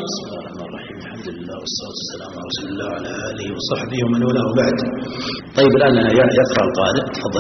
بسم الله الرحمن الرحيم. الحمد لله والصلاة والسلام على رسول الله وعلى آله وصحبه ومن والاه وبعد. طيب الآن يقرأ القارئ، تفضل.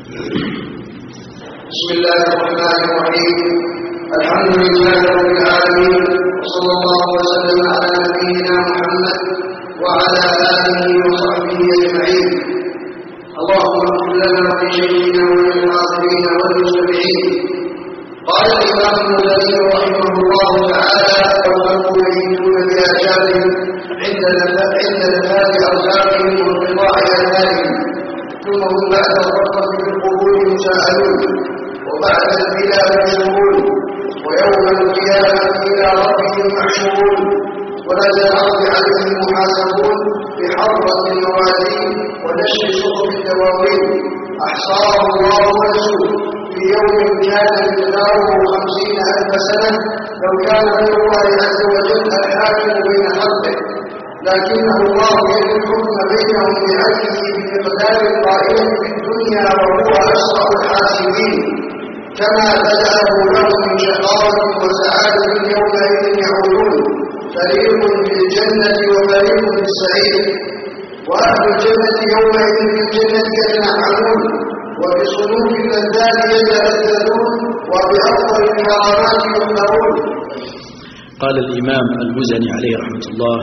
بسم الله الرحمن الرحيم. الحمد لله رب العالمين، وصلى الله وسلم على نبينا محمد وعلى آله وصحبه أجمعين. اللهم اغفر لنا ولشيخنا وللحاضرين والمستمعين. قال الإمام النووي رحمه الله تعالى: والخلق ميتون بآجالهم عند نفاذ أرزاقهم وانقطاع آثارهم، ثم هم بعد الرقة في القبور مساءلون، وبعد البلاء مشغول، ويوم القيامة إلى ربهم محشورون، ولدى الأرض عليهم محاسبون بحرة الموازين ونشر صحف الدواوين، أحصاه الله ونسوه في يوم كان مقداره 50,000 سنة، لو كان غير الله عز وجل الحاكم بين خلقه، لكنه الله يجري الحكم بينهم بعدله بمقدار قائم في الدنيا، وهو أسرع الحاسبين. كما بدأه لهم من شقاوة وسعادة يومئذ يعودون، فريق في الجنة وفريق في السعير، وأهل الجنة يومئذ في الجنة يتنعمون، وبصنوف اللذات يتلذذون، وبأفضل الكرامات يؤمرون. قال الإمام المزني عليه رحمة الله: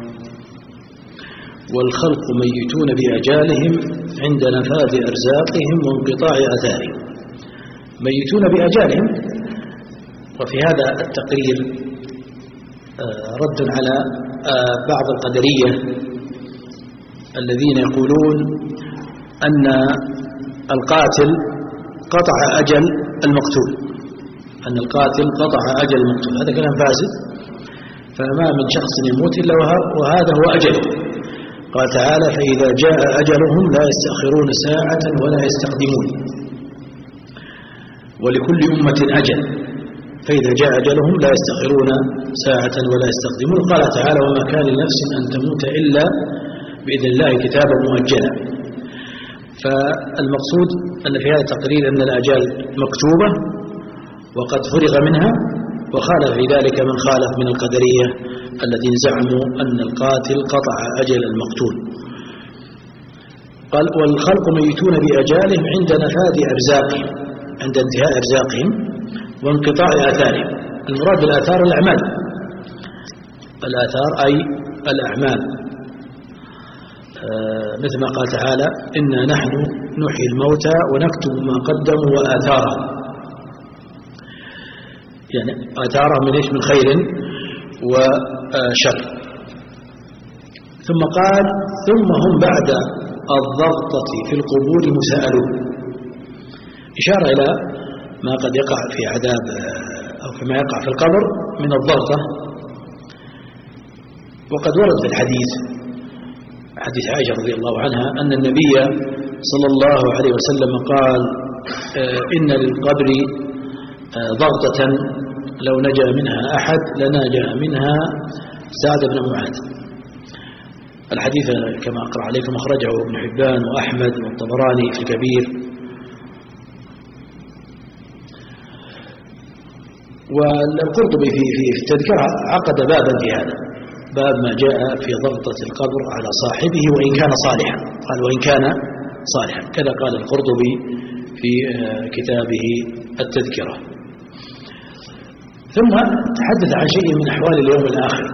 والخلق ميتون بأجالهم عند نفاذ أرزاقهم وانقطاع آثارهم. ميتون بأجالهم، وفي هذا التقرير رد على بعض القدرية الذين يقولون أن القاتل قطع أجل المقتول، أن القاتل قطع أجل المقتول. هذا كلام فاسد، فما من شخص يموت إلا وهذا هو أجله. قال تعالى: فإذا جاء أجلهم لا يستأخرون ساعة ولا يستقدمون، ولكل أمة أجل، فإذا جاء أجلهم لا يستأخرون ساعة ولا يستقدمون. قال تعالى: وما كان لنفس أن تموت إلا بإذن الله كتابا مؤجلا. فالمقصود أن في هذا التقرير أن الأجال مكتوبة وقد فرغ منها، وخالف في ذلك من خالف من القدرية الذين زعموا أن القاتل قطع أجل المقتول. قال: والخلق ميتون بأجالهم عند نفاذ أرزاقهم، عند انتهاء أرزاقهم وانقطاع آثارهم. المراد بالآثار الأعمال، الآثار أي الأعمال، مثل ما قال تعالى: إنا نحن نحيي الموتى ونكتب ما قدموا وآثارهم، يعني آثارهم من إيش؟ من خير وشر. ثم قال: ثم هم بعد الضغطة في القبور مساءلون، إشارة إلى ما قد يقع في عذاب أو كما يقع في القبر من الضغطة. وقد ورد في الحديث، حديث عائشة رضي الله عنها، أن النبي صلى الله عليه وسلم قال: إن للقبر ضغطة لو نجا منها أحد لنجا منها سعد بن معاذ. الحديث كما أقرأ عليكم أخرجه ابن حبان وأحمد والطبراني في الكبير. والقرطبي في التذكرة عقد بابا في هذا، باب ما جاء في ضغطة القبر على صاحبه وإن كان صالحا. قال: وإن كان صالحا، كذا قال القرطبي في كتابه التذكرة. ثم تحدث عن شيء من أحوال اليوم الآخر.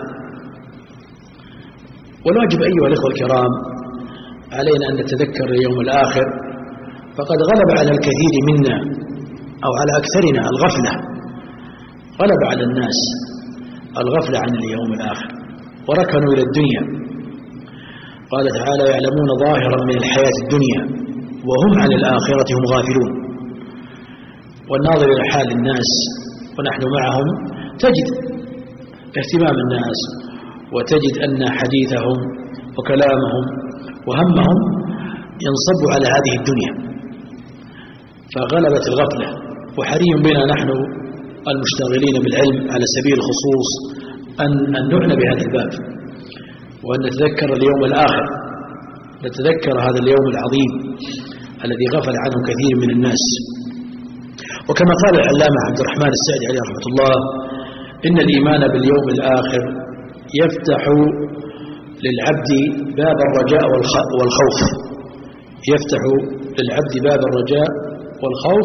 والواجب أيها الإخوة الكرام علينا أن نتذكر اليوم الآخر، فقد غلب على الكثير منا أو على أكثرنا الغفلة، غلب على الناس الغفلة عن اليوم الآخر، وركنوا إلى الدنيا. قال تعالى: يعلمون ظاهرا من الحياة الدنيا وهم عن الآخرة هم غافلون. والناظر إلى حال الناس ونحن معهم تجد اهتمام الناس، وتجد أن حديثهم وكلامهم وهمهم ينصب على هذه الدنيا، فغلبت الغفلة. وحري بنا نحن المشتغلين بالعلم على سبيل الخصوص أن نعنى بهذا الباب، وأن نتذكر اليوم الآخر، نتذكر هذا اليوم العظيم الذي غفل عنه كثير من الناس. وكما قال العلامة عبد الرحمن السعدي عليه رحمة الله: إن الإيمان باليوم الآخر يفتح للعبد باب الرجاء والخوف، يفتح للعبد باب الرجاء والخوف.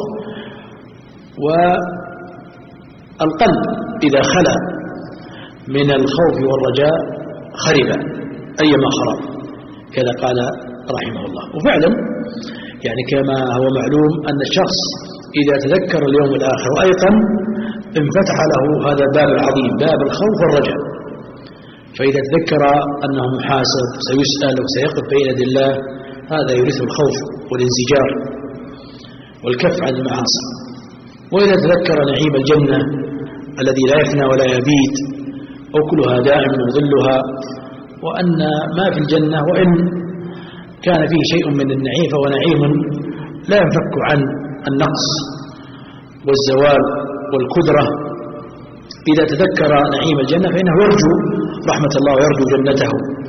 والقلب إذا خلا من الخوف والرجاء خرب أيما خرب، كذا قال رحمه الله. وفعلا يعني كما هو معلوم أن الشخص إذا تذكر اليوم الآخر وأيقن انفتح له هذا الباب العظيم، باب الخوف والرجاء. فإذا تذكر أنه محاسب سيسأل وسيقف بين يدي الله، هذا يورثه الخوف والانزجار والكف عن المعاصي. وإذا تذكر نعيم الجنة الذي لا يفنى ولا يبيد وكلها دائم وظلها، وأن ما في الجنة وإن كان فيه شيء من النعيم فهو نعيم لا ينفك عن النقص والزوال والكدرة. إذا تذكر نعيم الجنة فإنه يرجو رحمة الله ويرجو جنته.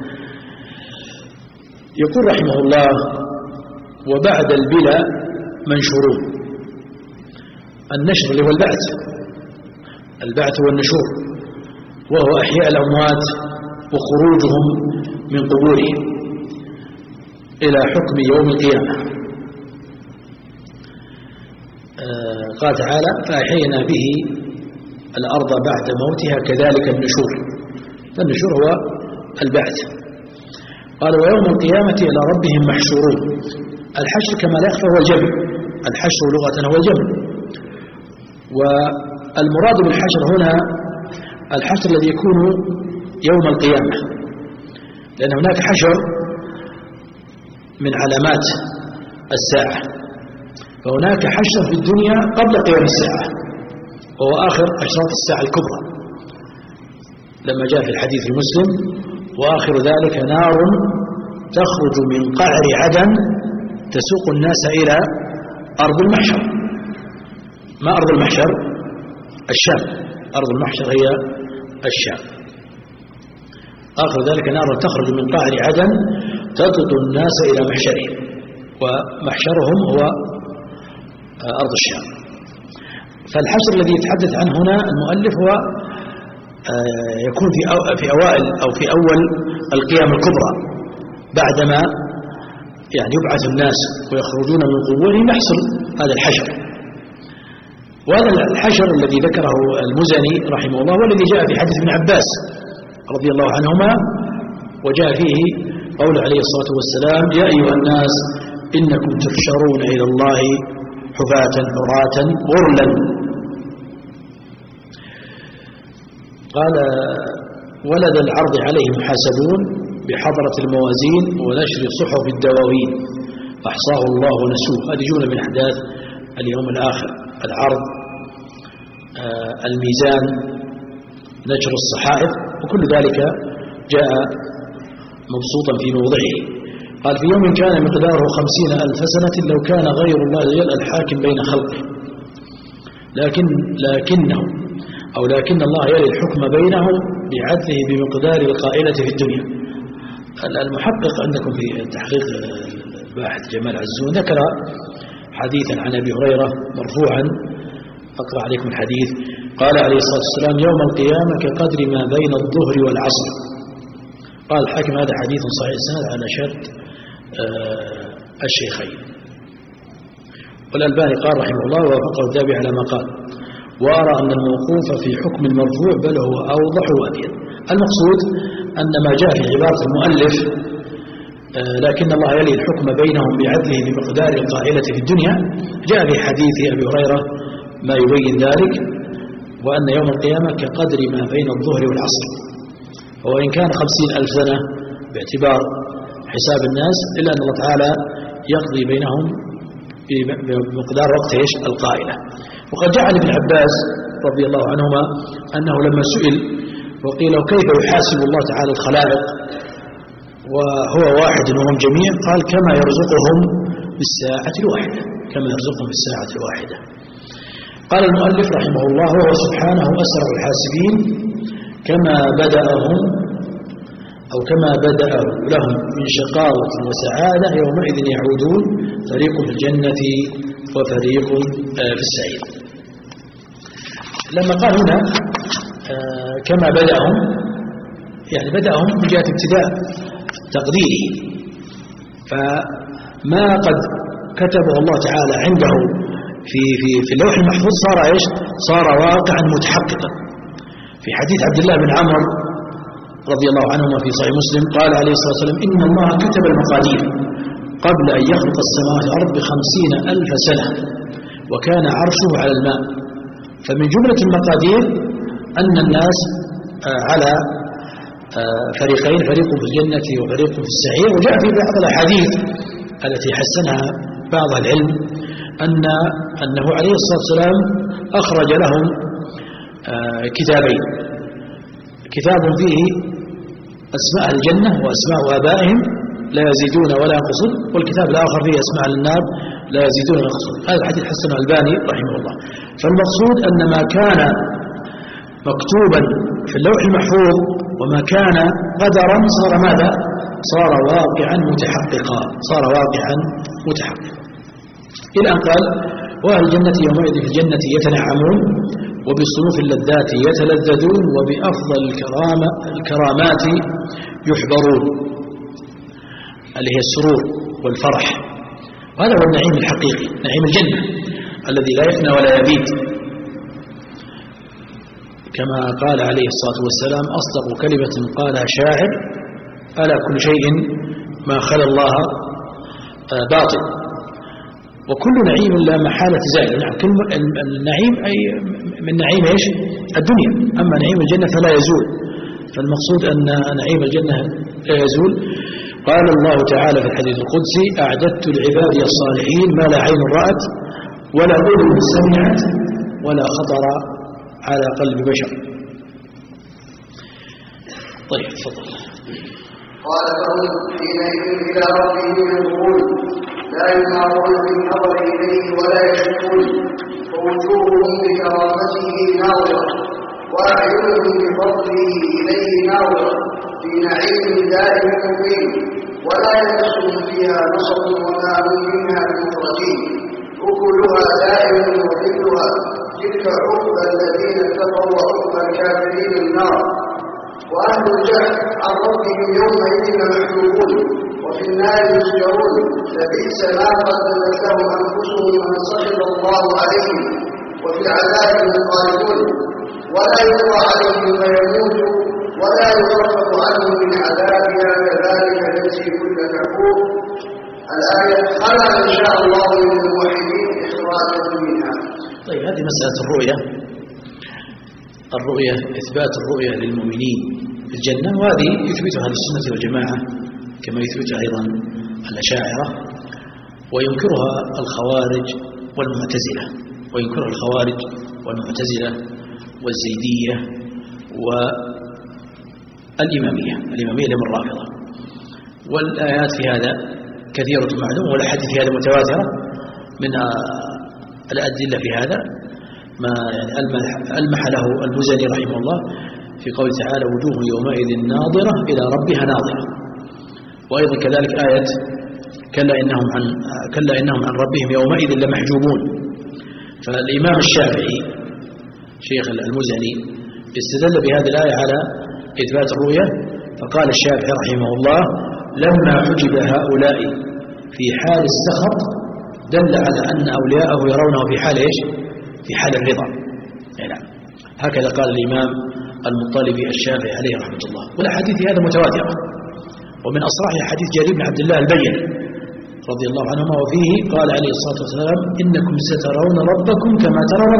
يقول رحمه الله: وبعد البلا منشورون. النشر اللي هو البعث والنشور، وهو أحياء الأموات وخروجهم من قبورهم إلى حكم يوم القيامة. قال تعالى: فأحيينا به الأرض بعد موتها كذلك النشور. فالنشور هو البعث. قال: ويوم القيامة إلى ربهم محشورون. الحشر كما لا يخفى هو الجمع، الحشر لغة هو الجمع. والمراد بالحشر هنا الحشر الذي يكون يوم القيامة، لأن هناك حشر من علامات الساعة، فهناك حشر في الدنيا قبل قيام الساعة وهو آخر أشراط الساعة الكبرى، لما جاء في الحديث المسلم: وآخر ذلك نار تخرج من قعر عدن تسوق الناس إلى أرض المحشر. ما أرض المحشر؟ الشام. أرض المحشر هي الشام. آخر ذلك نار تخرج من قعر عدن تطرد الناس إلى محشرهم، ومحشرهم هو أرض الشام. فالحشر الذي يتحدث عنه هنا المؤلف هو يكون في أوائل أو في أول القيامة الكبرى، بعدما يعني يبعث الناس ويخرجون من قبورهم يحصل هذا الحشر. وهذا الحشر الذي ذكره المزني رحمه الله والذي جاء في حديث ابن عباس رضي الله عنهما، وجاء فيه قول عليه الصلاة والسلام: يا أيها الناس إنكم تحشرون إلى الله حفاة عراة غرلا. قال: ولد العرض عليه محاسبون بحضرة الموازين ونشر صحف الدواوين أحصاه الله ونسوه. هذه جملة من أحداث اليوم الآخر: العرض، الميزان، نشر الصحائف، وكل ذلك جاء مبسوطا في موضعه. قال: في يوم كان مقداره 50,000 سنة لو كان غير الله يلأ الحاكم بين خلقه، لكن الله يلي الحكم بينهم بعدله بمقدار القائلة في الدنيا. المحقق عندكم في تحقيق الباحث جمال عزون ذكر حديثا عن أبي هريرة مرفوعا، أقرأ عليكم الحديث. قال عليه الصلاة والسلام: يوم القيامة كقدر ما بين الظهر والعصر. قال الحاكم: هذا حديث صحيح السند على شرط الشيخين. والألباني قال رحمه الله ووافقه الذهبي على ما قال: وأرى أن الموقوف في حكم المرفوع بل هو أوضح وأبين. المقصود أن ما جاء في عبارة المؤلف لكن الله يلي الحكم بينهم بعدله بمقدار القائلة في الدنيا، جاء في حديث أبي هريرة ما يبين ذلك، وأن يوم القيامة كقدر ما بين الظهر والعصر. وإن كان 50,000 سنة باعتبار حساب الناس، إلا أن الله تعالى يقضي بينهم بمقدار وقت القائلة. وقد جاء عن ابن عباس رضي الله عنهما أنه لما سئل وقيل كيف يحاسب الله تعالى الخلائق وهو واحد وهم جميع، قال: كما يرزقهم بالساعة الواحدة، كما يرزقهم بالساعة الواحدة. قال المؤلف رحمه الله: وهو سبحانه أسرع الحاسبين كما بدأهم أو كما بدأ لهم من شقاوة وسعادة يومئذ يعودون، فريق في الجنة وفريق في السعير. لما قال هنا كما بدأهم يعني بدأهم من جهة ابتداء تقديره، فما قد كتبه الله تعالى عنده في اللوح المحفوظ صار إيش؟ صار واقعا متحققا. في حديث عبد الله بن عمرو رضي الله عنهما في صحيح مسلم قال عليه الصلاة والسلام: إن الله كتب المقادير قبل أن يخلق السماوات والأرض ب50,000 سنة وكان عرشه على الماء. فمن جملة المقادير أن الناس على فريقين، فريق في الجنة وفريق في السعير. وجاء في بعض الأحاديث التي حسنها بعض العلم أنه عليه الصلاة والسلام أخرج لهم كتابين: كتاب فيه أسماء الجنة وأسماء آبائهم لا يزيدون ولا ينقصون، والكتاب الآخر فيه أسماء النار لا يزيدون ولا ينقصون. هذا الحديث حسنه الألباني رحمه الله. فالمقصود أن ما كان مكتوبا في اللوح المحفوظ وما كان قدرا صار ماذا؟ صار واقعا متحققا، صار واقعا متحققا. إلى أن قال: وأهل الجنة يومئذ في الجنة يتنعمون وبصنوف اللذات يتلذذون وبأفضل الكرامات يحبرون، اللي هي السرور والفرح. وهذا هو النعيم الحقيقي، نعيم الجنة الذي لا يفنى ولا يبيد، كما قال عليه الصلاة والسلام: أصدق كلمة قالها شاعر: ألا كل شيء ما خلا الله باطل، وكل نعيم لا محالة زائل. النعيم أي من نعيم إيش؟ الدنيا. أما نعيم الجنة فلا يزول، فالمقصود أن نعيم الجنة لا يزول. قال الله تعالى في الحديث القدسي: أعددت لعبادي الصالحين ما لا عين رأت ولا أذن سمعت ولا خطر على قلب بشر. طيب تفضل. قال: فهم حينئذ إلى ربهم ينظرون لا يمارون بالنظر إليه ولا يشكون، فوجوههم بكرامته ناظرة وأعينهم بفضله إليه ناظرة في نعيم دائم مقيم ولا يمسهم فيها نصب وما هم منها بمخرجين، أكلها دائم وظلها، تلك عقبى الذين اتقوا وعقبى الكافرين النار. وأهل الجهل عن ربهم يومئذ لمحجوبون وفي النار يسجرون، لبئس ما قدمت لهم أنفسهم ومن سخط الله عليهم، وفي العذاب خالدون ولا يقضى عليهم فيموتوا ولا يخفف عنهم من عذابها، كذلك نجزي كل كفور. الآية: خلق إن شاء الله للموحدين إخراجهم منها. طيب، هذه مسألة الرؤية، إثبات الرؤية للمؤمنين في الجنة، وهذه يثبتها أهل السنة والجماعة كما يثبتها أيضا الأشاعرة، وينكرها الخوارج والمعتزلة، والزيدية والإمامية لمن الرافضة. والآيات في هذا كثيرة معلومة، والأحاديث في هذا متواترة. من الأدلة في هذا ما يعني ألمح له المزني رحمه الله في قوله تعالى: وجوه يومئذ ناظرة إلى ربها ناظرة. وأيضا كذلك آية: كلا إنهم عن ربهم يومئذ لمحجوبون. فالإمام الشافعي شيخ المزني استدل بهذه الآية على إثبات الرؤية، فقال الشافعي رحمه الله: لما حجب هؤلاء في حال السخط دل على أن أولياءه يرونه في حال إيش؟ في حال الرضا. يعني هكذا قال الإمام المطلبي الشافعي عليه رحمة الله. والأحاديث هذا متواترة، ومن أصراح حديث جرير بن عبد الله البجلي رضي الله عنهما، وفيه قال عليه الصلاة والسلام: إنكم سترون ربكم كما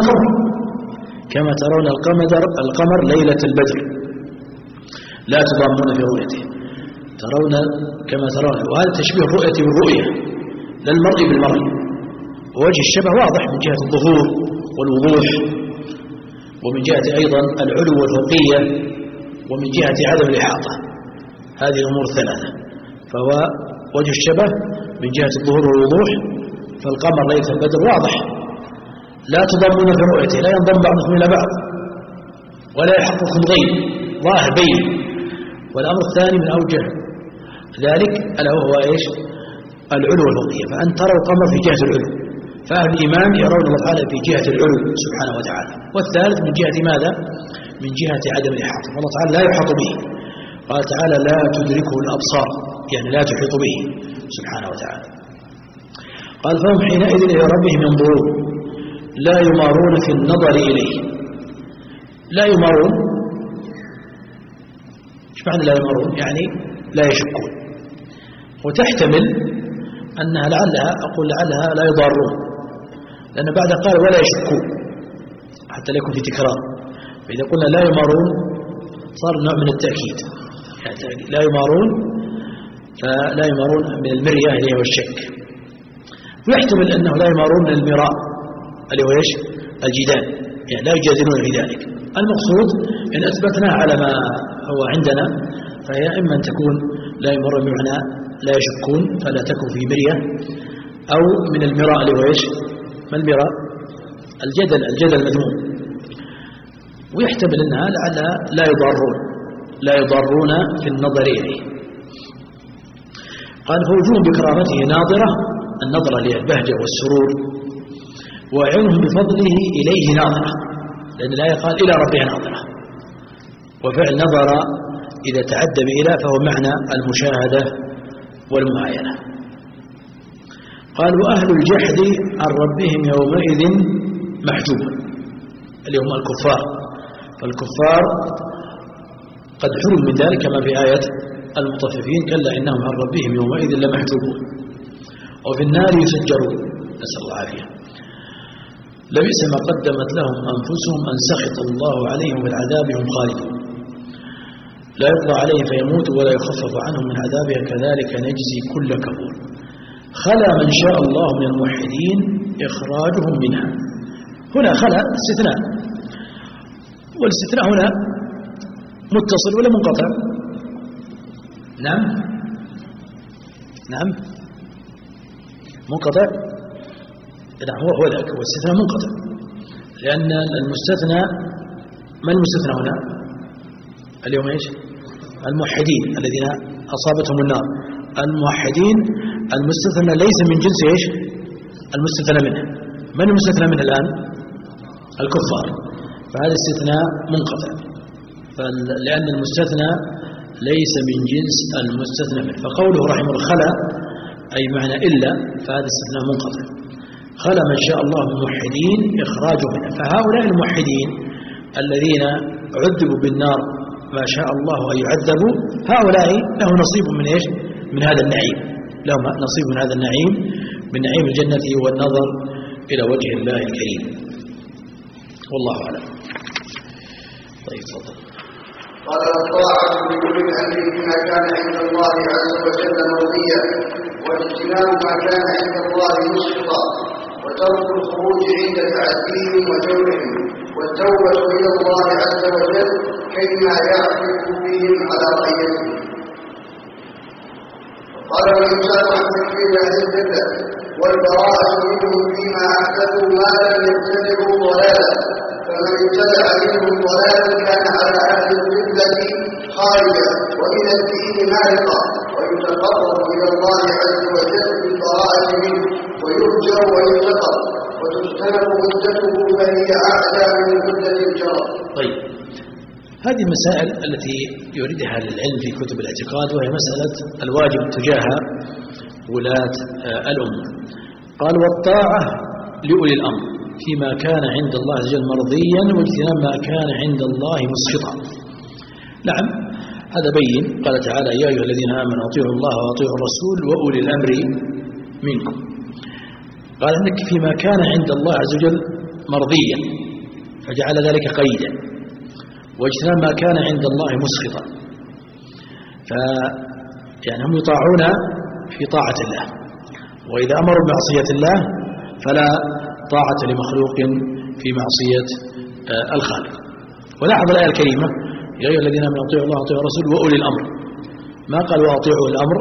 ترون القمر ليلة البدر لا تضامون في رؤيته، ترون كما ترون. وهذا تشبيه الرؤية بالرؤية، لا المرء بالمرء. ووجه الشبه واضح من جهة الظهور والوضوح، ومن جهة أيضا العلو والفوقية، ومن جهة عدم الإحاطة. هذه الأمور الثلاثة. فهو وجه الشبه من جهة الظهور والوضوح، فالقمر ليلة البدر واضح لا تضمون في رؤيته، لا ينضم بعضكم إلى بعض ولا يحقكم غيب، ظاهر بين. والأمر الثاني من أوجه ذلك ألا وهو إيش؟ العلو والفوقية، فأن تروا القمر في جهة العلو، فأهل الإيمان يرون الله تعالى في جهة العلو سبحانه وتعالى. والثالث من جهة ماذا؟ من جهة عدم الإحاطة، والله تعالى لا يحاط به، قال تعالى لا تدركه الأبصار، يعني لا تحيط به سبحانه وتعالى. قال فهم حينئذ إلى ربهم ينظرون لا يمارون في النظر إليه. لا يمارون، ايش معنى لا يمارون؟ يعني لا يشكون، وتحتمل أنها لعلها لا يضارون، لأن بعد قال ولا يشكون حتى لا يكون في تكرار. فإذا قلنا لا يمارون صار نوع من التأكيد، يعني لا يمارون، فلا يمارون من المرية اللي هو الشك. ويحتمل أنه لا يمارون من المراء اللي هو ايش؟ الجدال، يعني لا يجادلون في ذلك. المقصود إن أثبتناها على ما هو عندنا فهي إما أن تكون لا يمارون بمعنى لا يشكون فلا تكون في مرية، أو من المراء اللي هو ايش؟ ما المراء؟ الجدل المذموم. ويحتمل أنها لعلها لا يضارون في النظر إليه. قال فوجوه بكرامته ناظرة، النظرة هي البهجة والسرور، وعينهم بفضله إليه ناظرة، لأن الآية قال إلى ربها ناظرة، وفعل نظر إذا تعدى بإلى فهو معنى المشاهدة والمعاينة. قال وأهل الجحد عن ربهم يومئذ محجوب، اللي هم الكفار. فالكفار قد حرم من ذلك كما في آية المطففين كلا إنهم عن ربهم يومئذ لمحجوبون، وفي النار يسجرون، نسأل الله العافية. لبئس ما قدمت لهم أنفسهم أن سخط الله عليهم بالعذاب هم خالدون، لا يقضى عليهم فيموت ولا يخفف عنهم من عذابها كذلك نجزي كل كفور. خلا من شاء الله من الموحدين إخراجهم منها. هنا خلا استثناء، والاستثناء هنا متصل ولا منقطع؟ نعم منقطع. نعم هو ذاك، هو استثناء منقطع، لأن المستثنى، ما المستثنى هنا اليوم ايش؟ الموحدين الذين أصابتهم النار. الموحدين المستثنى ليس من جنس ايش؟ المستثنى منه. من المستثنى منه الآن؟ الكفار. فهذا استثناء منقطع، لأن المستثنى ليس من جنس المستثنى منه. فقوله رحمه الله خلا أي معنى إلا، فهذا استثناء منقطع. خلا من شاء الله من الموحدين إخراجه منه. فهؤلاء الموحدين الذين عذبوا بالنار ما شاء الله أن يعذبوا، هؤلاء له نصيب من إيش؟ من هذا النعيم، لهم نصيب من هذا النعيم، من نعيم الجنة والنظر إلى وجه الله الكريم. والله أعلم. طيب تفضل. قال الطاعة لكل أمر بما كان عند الله عز وجل مرضيا، واجتناب ما كان عند الله مسخطا، وترك الخروج عند تعديهم وجورهم، والتوبة إلى الله عز وجل كيما يعرف بهم على رأيهم. قال الإنسان عن تكفير أهل البدع والبراءة منهم فيما أحدثوا ما لم يبتدعوا ضلالا، فمن ابتدع منهم ضلالا كان على أهل القبلة خارجا وإلى الدين مارقا، ويتقرب إلى الله عز وجل بالبراءة منه، ويرجى ويتقر، وتجتنب مدته فهي أعلى من مدة الجرى. طيب، هذه المسائل التي يريدها العلم في كتب الاعتقاد، وهي مسألة الواجب تجاه ولاة الأمة. قال والطاعة لأولي الأمر فيما كان عند الله عز وجل مرضيا، واجتناب ما كان عند الله مسخطا. نعم هذا بين. قال تعالى يا أيها الذين آمنوا أطيعوا الله وأطيعوا الرسول وأولي الأمر منكم. قال إنك فيما كان عند الله عز وجل مرضيا، فجعل ذلك قيدا، واجتناب ما كان عند الله مسخطا. يعني هم يطاعون في طاعة الله، وإذا أمروا بمعصية الله فلا طاعة لمخلوق في معصية الخالق. ولاحظ الآية الكريمة يا أيها الذين آمنوا أطيعوا الله وأطيعوا الرسول وأولي الأمر، ما قال وأطيعوا الأمر.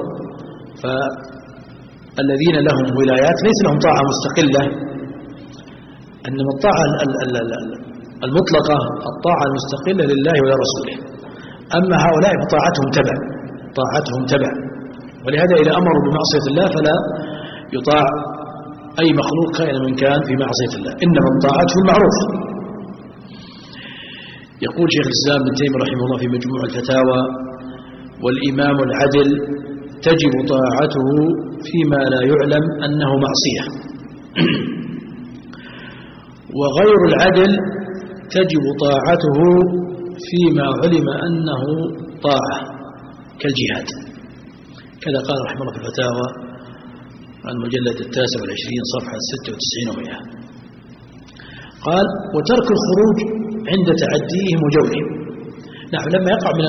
فالذين لهم ولايات ليس لهم طاعة مستقلة، إنما الطاعة المطلقة الطاعة المستقلة لله ولرسوله. أما هؤلاء فطاعتهم تبع، ولهذا إذا أمروا بمعصية الله فلا يطاع أي مخلوق كائن من كان في معصية الله، إنما الطاعة في المعروف. يقول شيخ الإسلام ابن تيمية رحمه الله في مجموع الفتاوى والإمام العدل تجب طاعته فيما لا يعلم أنه معصية، وغير العدل تجب طاعته فيما علم أنه طاعة كالجهاد. كذا قال رحمه الله في الفتاوى المجلد 29 صفحة 96 و100. قال: وترك الخروج عند تعديهم وجورهم. نعم، لما يقع من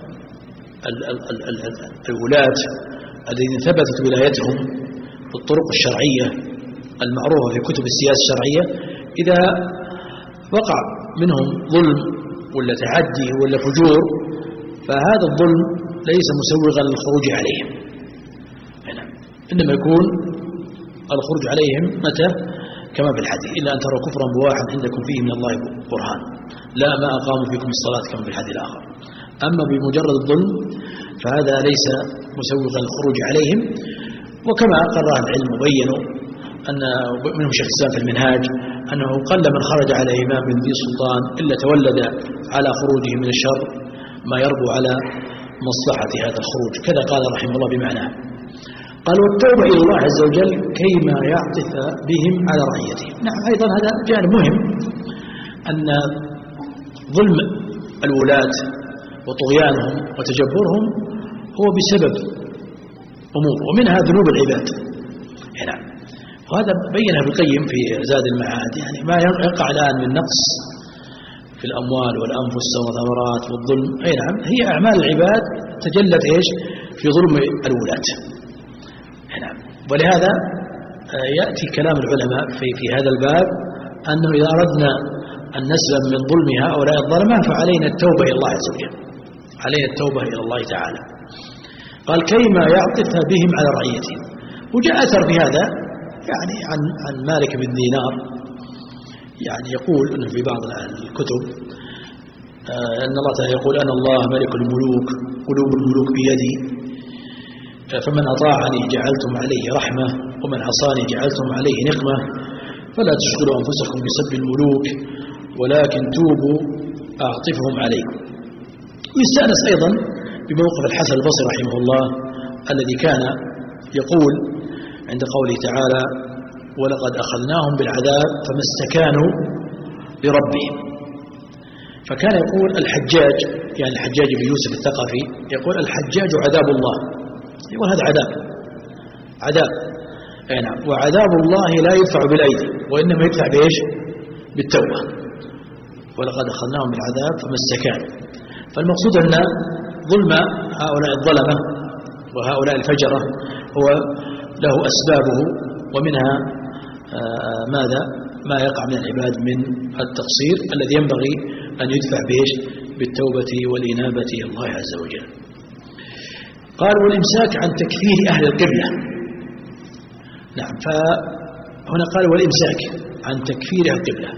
الولاة الذين ثبتت ولايتهم بالطرق الشرعية المعروفة في كتب السياسة الشرعية، إذا وقع منهم ظلم ولا تعدي ولا فجور، فهذا الظلم ليس مسوغا للخروج عليهم، إنما يكون الخروج عليهم متى؟ كما في الحديث: إلا أن تروا كفرا بواحد عندكم فيه من الله برهان، لا ما أقاموا فيكم الصلاة، كما في الحديث الآخر. أما بمجرد الظلم فهذا ليس مسوغا للخروج عليهم. وكما قال العلم وبينوا أن منهم شيخ الإسلام في المنهاج أنه قل من خرج على إمام من ذي سلطان إلا تولد على خروجه من الشر ما يربو على مصلحة هذا الخروج. كذا قال رحمه الله بمعناه. قال: والتوبة إلى الله عز وجل كيما يعطف بهم على رعيتهم. نعم، أيضا هذا جانب مهم، أن ظلم الولاة وطغيانهم وتجبرهم هو بسبب أمور، ومنها ذنوب العباد. نعم، وهذا بينه ابن القيم في زاد المعاد، يعني ما يقع الآن من نقص في الأموال والأنفس والثمرات والظلم، أي نعم، هي أعمال العباد تجلت في ظلم الولاة. نعم، ولهذا يأتي كلام العلماء في هذا الباب أنه إذا أردنا أن نسلم من ظلم هؤلاء الظلمة فعلينا التوبة إلى الله عز وجل، علينا التوبة إلى الله تعالى. قال: كيما يعطف بهم على رعيتهم. وجاء أثر في هذا يعني عن مالك بن دينار، يعني يقول أنه في بعض الكتب أن الله تعالى يقول: أنا الله ملك الملوك، قلوب الملوك بيدي، فمن أطاعني جعلتم عليه رحمة، ومن عصاني جعلتم عليه نقمة، فلا تشغلوا أنفسكم بسب الملوك، ولكن توبوا أعطفهم عليكم. ويستأنس أيضا بموقف الحسن البصري رحمه الله الذي كان يقول عند قوله تعالى: ولقد أخذناهم بالعذاب فما استكانوا لربهم. فكان يقول الحجاج، يعني الحجاج بن يوسف الثقفي، يقول: الحجاج عذاب الله. يقول هذا عذاب. نعم، وعذاب الله لا يدفع بالأيدي، وإنما يدفع بإيش؟ بالتوبة. ولقد أخذناهم بالعذاب فما استكانوا. فالمقصود أن ظلم هؤلاء الظلمة وهؤلاء الفجرة هو له أسبابه، ومنها ماذا؟ ما يقع من العباد من التقصير الذي ينبغي أن يدفع بإيش؟ بالتوبة والإنابة إلى الله عز وجل. قال: والإمساك عن تكفير أهل القبلة. نعم، فهنا قال: والإمساك عن تكفير أهل القبلة،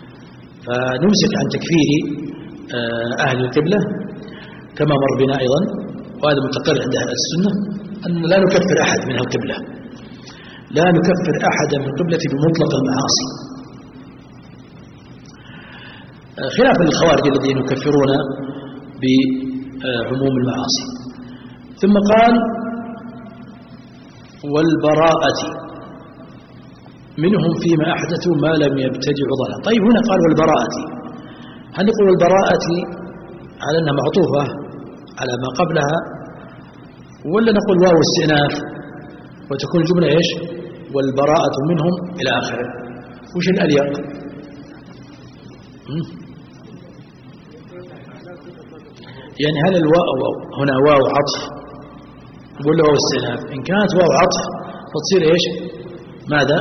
فنمسك عن تكفير أهل القبلة كما مر بنا أيضا، وهذا متقرر عند أهل السنة أن لا نكفر أحد من القبلة، لا نكفر أحدا من القبلة بمطلق المعاصي، خلافا للخوارج الذين يكفرون بعموم المعاصي. ثم قال: والبراءة منهم فيما أحدثوا ما لم يبتدعوا ضلالا. طيب، هنا قال: والبراءة، هل نقول والبراءة على أنها معطوفة على ما قبلها، ولا نقول واو استئناف وتكون الجملة إيش؟ والبراءة منهم إلى آخره؟ وش الأليق؟ يعني هل الواو هنا واو عطف ولا واو استئناف؟ إن كانت واو عطف فتصير إيش؟ ماذا؟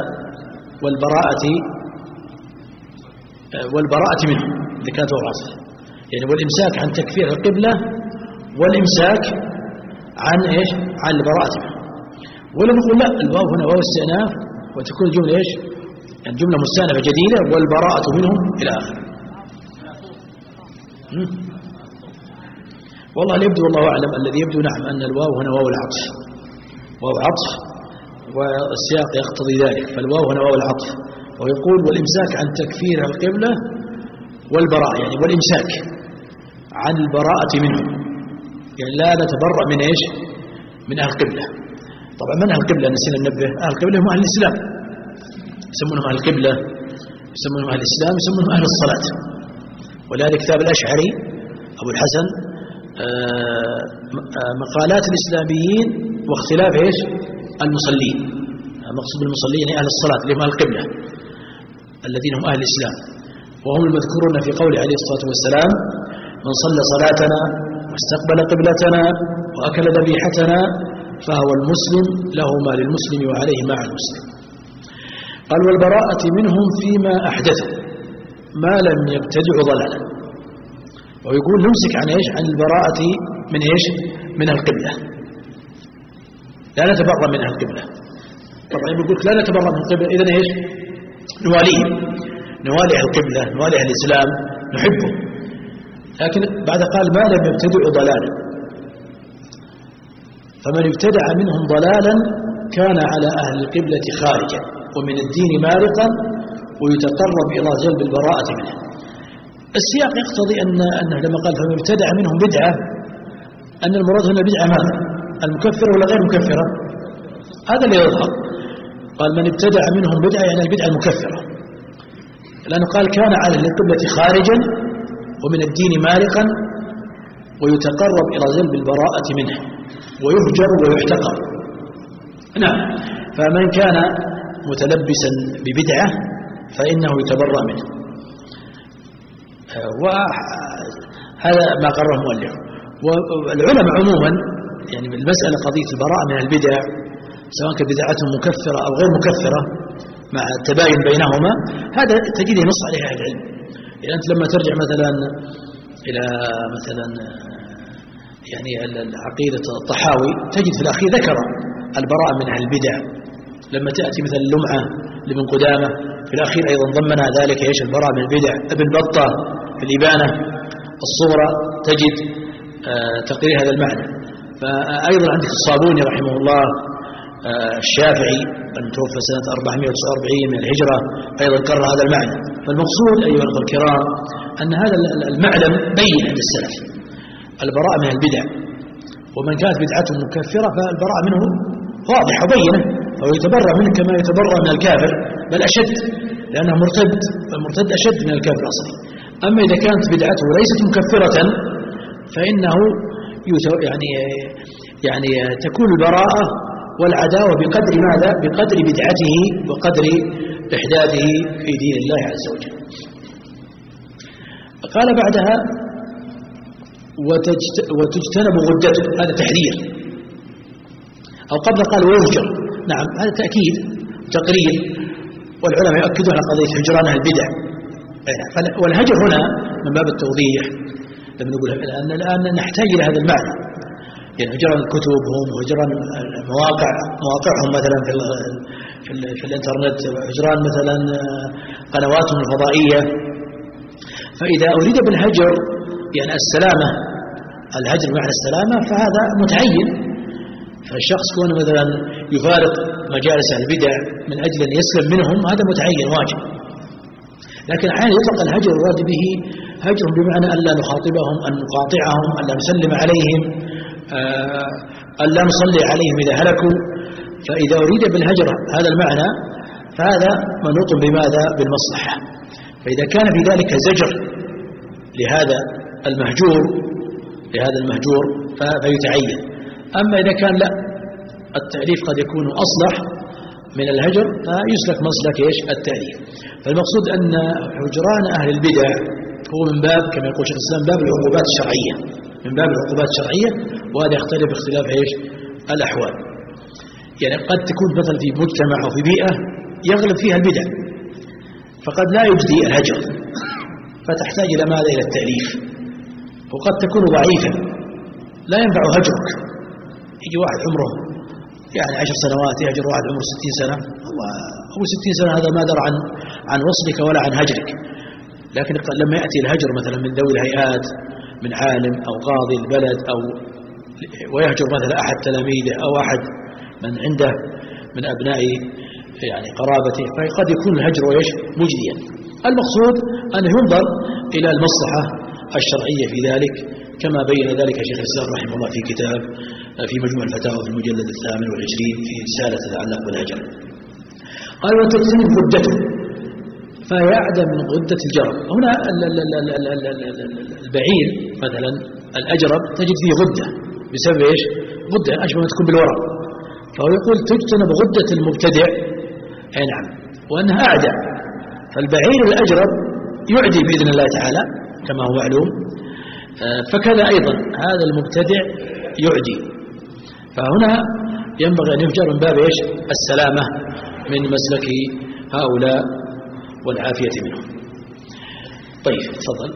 والبراءة منهم، إذا كانت واو عطف، يعني والإمساك عن تكفير القبلة والإمساك عن إيش؟ عن البراءة منهم. ولا نقول لا، الواو هنا واو استئناف وتكون الجملة إيش؟ يعني جملة مستأنفة جديدة والبراءة منهم إلى آخره. والله يبدو، والله أعلم، الذي يبدو نعم أن الواو هنا واو العطف، واو عطف، والسياق يقتضي ذلك، فالواو هنا واو العطف. ويقول: والإمساك عن تكفير القبلة والبراءة، يعني والإمساك عن البراءة منهم. يعني لا نتبرأ من إيش؟ من أهل القبلة. طبعا من أهل القبلة نسينا ننبه، أهل القبلة هم أهل الإسلام، يسمونهم أهل القبلة، يسمونهم أهل الإسلام، يسمونهم أهل الصلاة. ولهذا كتاب الأشعري أبو الحسن مقالات الإسلاميين واختلاف إيش؟ المصلين. مقصود بالمصلين يعني أهل الصلاة اللي هم أهل القبلة الذين هم أهل الإسلام، وهم المذكورون في قوله عليه الصلاة والسلام: من صلى صلاتنا واستقبل قبلتنا وأكل ذبيحتنا فهو المسلم، له ما للمسلم وعليه ما على المسلم. قال: والبراءة منهم فيما أحدثوا ما لم يبتدعوا ضلالا. ويقول نمسك عن إيش؟ عن البراءة من إيش؟ من القبلة، لا نتبرأ من القبلة. طبعا يقول لا نتبرأ من القبلة، إذن إيش؟ نواليهم، نوالي القبلة، نوالي الإسلام، نحبه. لكن بعد قال ما لم يبتدعوا ضلالا، فمن ابتدع منهم ضلالا كان على أهل القبلة خارجا ومن الدين مارقا ويتقرب إلى جلب البراءة منه. السياق يقتضي أنه لما قال فمن ابتدع منهم بدعة أن المراد هنا بدعة ماذا؟ المكفرة ولا غير مكفرة؟ هذا اللي يظهر. قال من ابتدع منهم بدعة يعني البدعة المكفرة، لأنه قال كان على القبلة خارجا ومن الدين مارقا ويتقرب إلى جلب البراءة منه ويهجر ويحتقر. نعم، فمن كان متلبسا ببدعة فإنه يتبرأ منه. وهذا ما قرره المؤلف. والعلماء عموما يعني بالمسألة قضية البراءة من البدع سواء كانت بدعتهم مكفرة أو غير مكفرة مع التباين بينهما، هذا تجد نص عليه أهل العلم. يعني أنت لما ترجع مثلا إلى مثلا يعني العقيدة الطحاوي تجد في الأخير ذكر البراءة من أهل البدع. لما تأتي مثلا اللمعة لابن قدامة في الأخير أيضا ضمنها ذلك إيش؟ البراءة من البدع. ابن بطة في الإبانة الصغرى تجد تقرير هذا المعنى. فأيضا عندك الصابوني رحمه الله الشافعي المتوفى سنة 449 من الهجرة أيضا كرر هذا المعنى. فالمقصود أيها الأخوة الكرام أن هذا المعلم بين عند السلف البراءة من البدع، ومن كانت بدعته مكفرة فالبراءة منه واضحة وبينة، فهو يتبرأ منه كما يتبرأ من الكافر، بل أشد لأنه مرتد، فالمرتد أشد من الكافر الأصلي. أما إذا كانت بدعته ليست مكفرة فإنه يعني تكون البراءة والعداوة بقدر ماذا؟ بقدر بدعته وقدر إحداثه في دين الله عز وجل. قال بعدها وتجتنب غدته، هذا تحذير. أو قبل قال ويهجر، نعم هذا تأكيد تقرير، والعلماء يؤكدون على قضية هجران البدع. والهجر هنا من باب التوضيح، لما نقول أن الآن نحتاج إلى هذا المعنى، يعني هجران كتبهم وهجران مواقعهم مثلا في الانترنت، هجران مثلا قنواتهم الفضائية. فإذا أريد بالهجر يعني السلامة، الهجر معنى السلامة، فهذا متعين. فالشخص كونه مثلا يفارق مجالس البدع من أجل أن يسلم منهم، هذا متعين واجب. لكن أحيانا يطلق الهجر الراد به هجر بمعنى أن لا نخاطبهم، أن نقاطعهم، أن لا نسلم عليهم، أن لا نصلي عليهم إذا هلكوا. فإذا أريد بالهجر هذا المعنى فهذا منوط بماذا؟ بالمصلحة. فإذا كان في ذلك زجر لهذا المهجور فيتعين. أما إذا كان لا، التأليف قد يكون أصلح من الهجر فيسلك مسلك إيش؟ التأليف. فالمقصود أن هجران أهل البدع هو من باب كما يقول شيخ الإسلام باب العقوبات الشرعية، من باب العقوبات الشرعية، وهذا يختلف باختلاف إيش؟ الأحوال. يعني قد تكون مثلا في مجتمع أو في بيئة يغلب فيها البدع فقد لا يجدي الهجر، فتحتاج إلى ماذا؟ إلى التأليف. وقد تكون ضعيفا لا ينفع هجرك، يجي واحد عمره يعني 10 سنوات يهجر واحد عمره 60 سنة، هو 60 سنة هذا ما درى عن وصلك ولا عن هجرك. لكن لما يأتي الهجر مثلا من ذوي الهيئات، من عالم أو قاضي البلد، أو ويهجر مثلا أحد تلاميذه أو أحد من عنده من أبناء يعني قرابته، فقد يكون الهجر ويش مجديا. المقصود أن ينظر إلى المصلحة الشرعية في ذلك، كما بين ذلك شيخ الإسلام رحمه الله في كتاب في مجموع الفتاوى في المجلد 28 في رسالة تتعلق بالأجر. قال وتجتنب غدته، فهي أعدم من غدة الجرب. هنا البعير مثلا الأجرب تجد فيه غدة بسبب إيش؟ غدة أشبه ما تكون بالورق، فهو يقول تجتنب غدة المبتدع، أي نعم، وأنها أعدى. فالبعير الأجرب يعدي بإذن الله تعالى كما هو معلوم، فكذا أيضا هذا المبتدع يعدي. فهنا ينبغي أن يفجر من باب إيش؟ السلامة من مسلك هؤلاء والعافية منهم. طيب تفضل.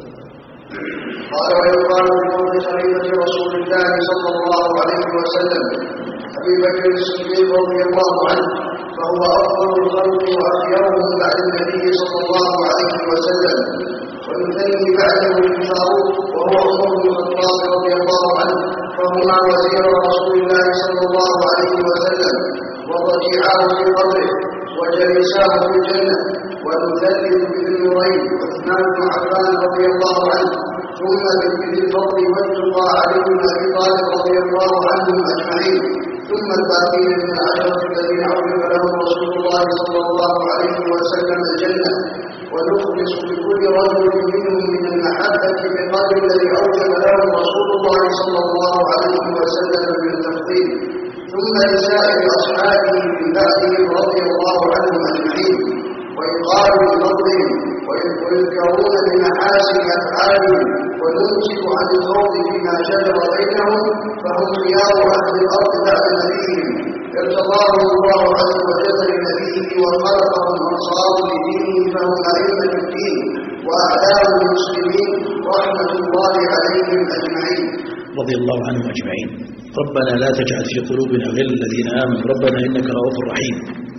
قال ويقال بقول خليفة رسول الله صلى الله عليه وسلم أبي بكر الصديق رضي الله عنه، فهو أفضل الخلق وأخيرهم بعد النبي صلى الله عليه وسلم. ويثني بعده الفاروق وهو عمر بن الخطاب رضي الله عنه، فهما وزير رسول الله صلى الله عليه وسلم وضجيعاه في قبره وجلساه في الجنة. ونثلث بذي النورين عثمان بن عفان رضي الله عنه، ثم بذي الفضل والتقى علي بن أبي طالب رضي الله عنهم أجمعين، ثم الباقين من العشرة الذين عرف لهم رسول الله صلى الله عليه وسلم الجنة. ونخلص بكل رجل منهم من المحبة بقدر الذي أوجب لهم رسول الله صلى الله عليه وسلم من التفضيل، ثم لسائر أصحابه من بعدهم رضي الله عنهم أجمعين. ويقال بفضلهم ويذكرون بمحاسن أفعالهم، ونمسك عن الخوض فيما شجر بينهم، فهم خيار أهل الأرض بعد نبيهم، ارتضاهم الله عز وجل لنبيه وخلقهم أنصار لدينه، فهم أئمة الدين وأعلام المسلمين رحمة الله عليهم أجمعين. رضي الله عنهم أجمعين. ربنا لا تجعل في قلوبنا غل الذين آمنوا ربنا إنك رؤوف رحيم.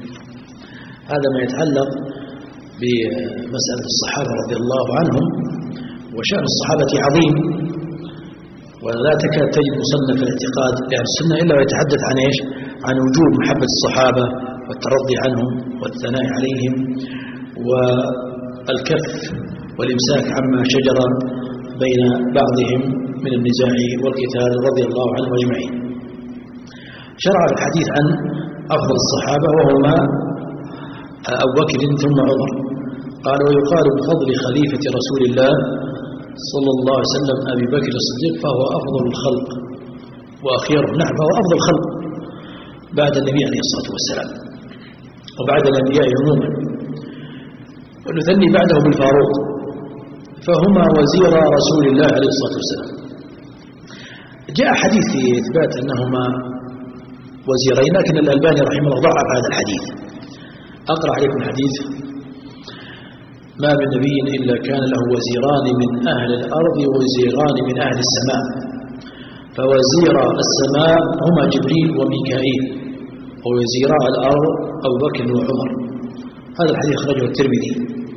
هذا ما يتعلق بمسألة الصحابة رضي الله عنهم، وشأن الصحابة عظيم، ولا تكاد تجد مصنف الاعتقاد لأهل السنة إلا ويتحدث عن إيش؟ عن وجوب محبة الصحابة والترضي عنهم والثناء عليهم والكف والإمساك عما شجر بين بعضهم من النزاع والقتال رضي الله عنهم أجمعين. شرع الحديث عن أفضل الصحابة وهما أبو بكر ثم عمر. قال ويقال بفضل خليفة رسول الله صلى الله عليه وسلم أبي بكر الصديق، فهو أفضل الخلق وأخيرهم. نعم، فهو أفضل الخلق بعد النبي عليه الصلاة والسلام وبعد الأنبياء عموما. ونثني بعده بالفاروق، فهما وزير رسول الله عليه الصلاة والسلام. جاء حديث في إثبات أنهما وزيرين، لكن الألباني رحمه الله ضعف هذا الحديث. أقرأ عليكم الحديث: ما من نبي إلا كان له وزيران من أهل الأرض ووزيران من أهل السماء، فوزير السماء هما جبريل وميكائيل، ووزيراء الأرض أبو بكر وعمر. هذا الحديث أخرجه الترمذي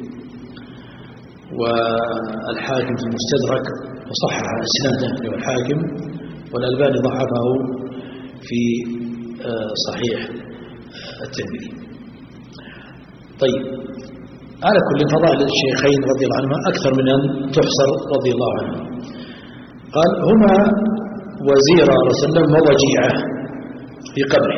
والحاكم في المستدرك وصحح إسناده الحاكم، والألباني ضعفه في صحيح الترمذي. طيب، على كل فضائل الشيخين رضي الله عنهما أكثر من أن تحصر رضي الله عنهم. قال هما وزير رسول الله وضجيعه في قبره.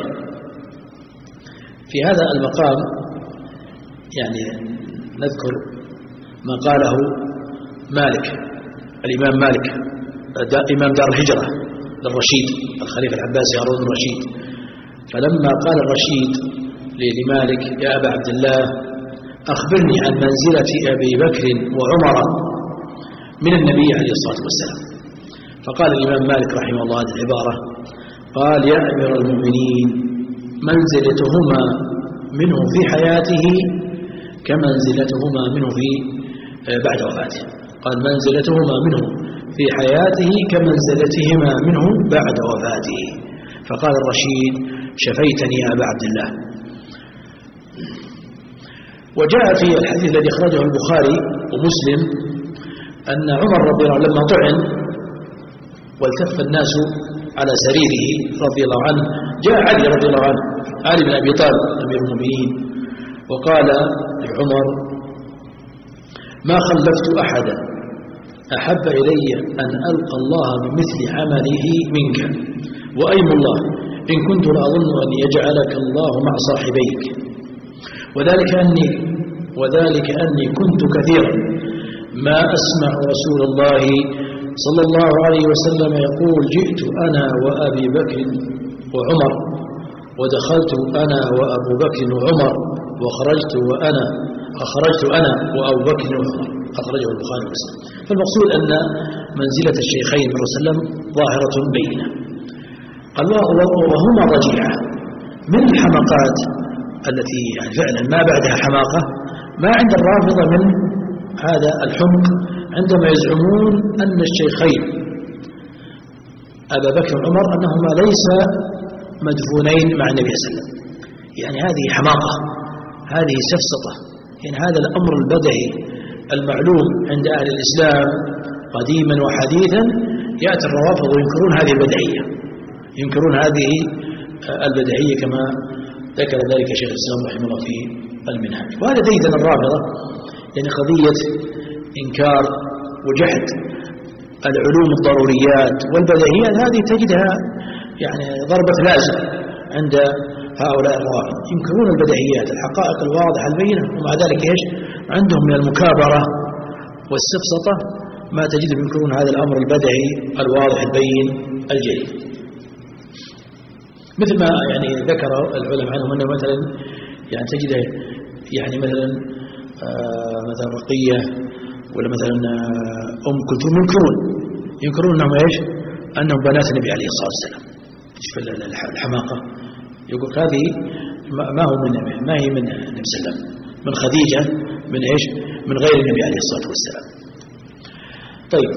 في هذا المقام يعني نذكر ما قاله مالك، الإمام مالك إمام دار الهجرة للرشيد الخليفة العباسي هارون الرشيد، فلما قال الرشيد لمالك: يا أبا عبد الله، أخبرني عن منزلة أبي بكر وعمر من النبي عليه الصلاة والسلام. فقال الإمام مالك رحمه الله هذه العبارة، قال: يا أمير المؤمنين، منزلتهما منه في حياته كمنزلتهما منه في بعد وفاته. قال: منزلتهما منه في حياته كمنزلتهما منه بعد وفاته. فقال الرشيد: شفيتني يا أبا عبد الله. وجاء في الحديث الذي أخرجه البخاري ومسلم أن عمر رضي الله عنه لما طعن والتف الناس على سريره رضي الله عنه، جاء علي رضي الله عنه، علي بن أبي طالب أمير المؤمنين، وقال لعمر: ما خلفت أحدا أحب إلي أن ألقى الله بمثل عمله منك، وأيم الله إن كنت لأظن أن يجعلك الله مع صاحبيك، وذلك أني كنت كثيرا ما أسمع رسول الله صلى الله عليه وسلم يقول: جئت أنا وأبي بكر وعمر، ودخلت أنا وأبو بكر وعمر، وخرجت أنا وأبو بكر وعمر. أخرجه البخاري ومسلم. فالمقصود أن منزلة الشيخين من رسول الله ظاهرة بينة. قال: وهما رجيعة من الحماقات التي يعني فعلا ما بعدها حماقة، ما عند الرافضة من هذا الحمق عندما يزعمون أن الشيخين أبا بكر وعمر أنهما ليس مدفونين مع النبي صلى الله عليه وسلم. يعني هذه حماقة، هذه سفسطة. يعني هذا الأمر البدهي المعلوم عند أهل الإسلام قديما وحديثا، يأتي الروافض وينكرون هذه البدهية، ينكرون هذه البدهية كما ذكر ذلك شيخ الإسلام رحمه الله في المنهاج. وهذا ديدن الرافضة، يعني قضية إنكار وجحد العلوم الضروريات والبديهيات، هذه تجدها يعني ضربة لازم عند هؤلاء الروافض، ينكرون البديهيات، الحقائق الواضحة البينة، ومع ذلك إيش عندهم من المكابرة والسفسطة ما تجدهم ينكرون هذا الأمر البديهي الواضح البين الجلي. مثل ما يعني ذكر العلماء عنهم أنه مثلا يعني تجده يعني مثلا رقية ولا مثلا أم كلثوم ينكرون أنهم إيش أنهم بنات النبي عليه الصلاة والسلام. الحماقة يقول هذه ما هي من النبي صلى الله عليه وسلم، من خديجة، من إيش من غير النبي عليه الصلاة والسلام. طيب،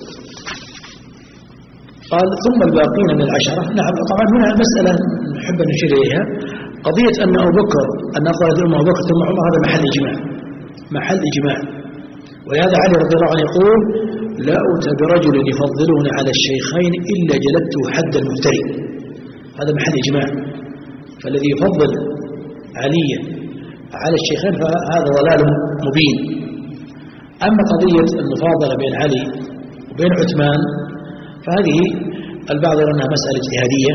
قال: ثم الباقين من العشرة. نعم، طبعا هنا مسألة نحب أن نشير إليها، قضية أن أبو بكر أن أفضل أبو بكر ثم عمر، هذا محل إجماع. ولهذا علي رضي الله عنه يقول: لا أتى برجل يفضلون على الشيخين إلا جلدته حد المفتري. هذا محل إجماع. فالذي يفضل عليا على الشيخين فهذا ضلال مبين. أما قضية المفاضلة بين علي وبين عثمان فهذه البعض يرى أنها مسألة اجتهادية،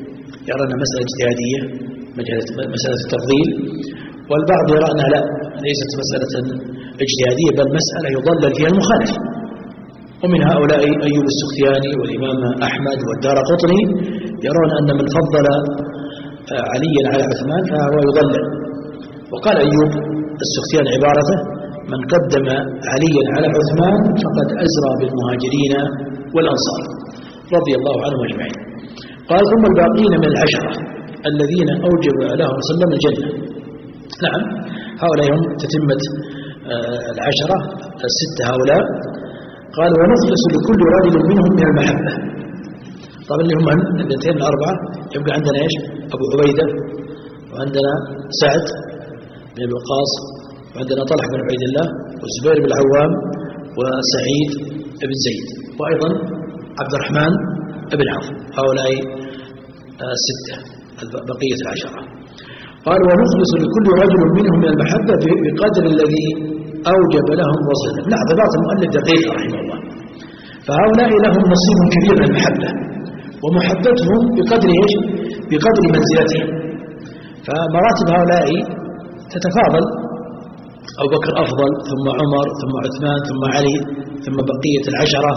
مسألة التفضيل، والبعض يرى أنها لا، ليست مسألة اجتهادية، بل مسألة يضلل فيها المخالف. ومن هؤلاء أيوب السختياني والإمام أحمد والدارقطني يرون أن من فضل عليا على عثمان فهو يضلل. وقال أيوب السختياني عبارته: من قدم عليا على عثمان فقد أزرى بالمهاجرين والأنصار رضي الله عنهم أجمعين. قال: ثم الباقين من العشرة الذين أوجب لهم سلم الجنة. نعم، هؤلاء هم تتمة العشرة الستة هؤلاء. قال: ونخلص لكل رجل منهم من المحبة. طبعا اللي هم الاثنين الأربعة يبقى عندنا إيش؟ أبو عبيدة، وعندنا سعد بن الوقاص، وعندنا طلحة بن عبيد الله، والزبير بن العوام، وسعيد بن زيد، وأيضا عبد الرحمن بن عوف. هؤلاء الستة بقية العشرة. قال: ونخلص لكل رجل منهم من المحبة بقدر الذي أوجب لهم رسوله. نعم، ضبط المؤلف دقيق رحمه الله. فهؤلاء لهم نصيب كبير من المحبة، ومحبتهم بقدر إيش؟ بقدر منزلتهم. فمراتب هؤلاء تتفاضل، أبو بكر أفضل، ثم عمر، ثم عثمان، ثم علي، ثم بقية العشرة.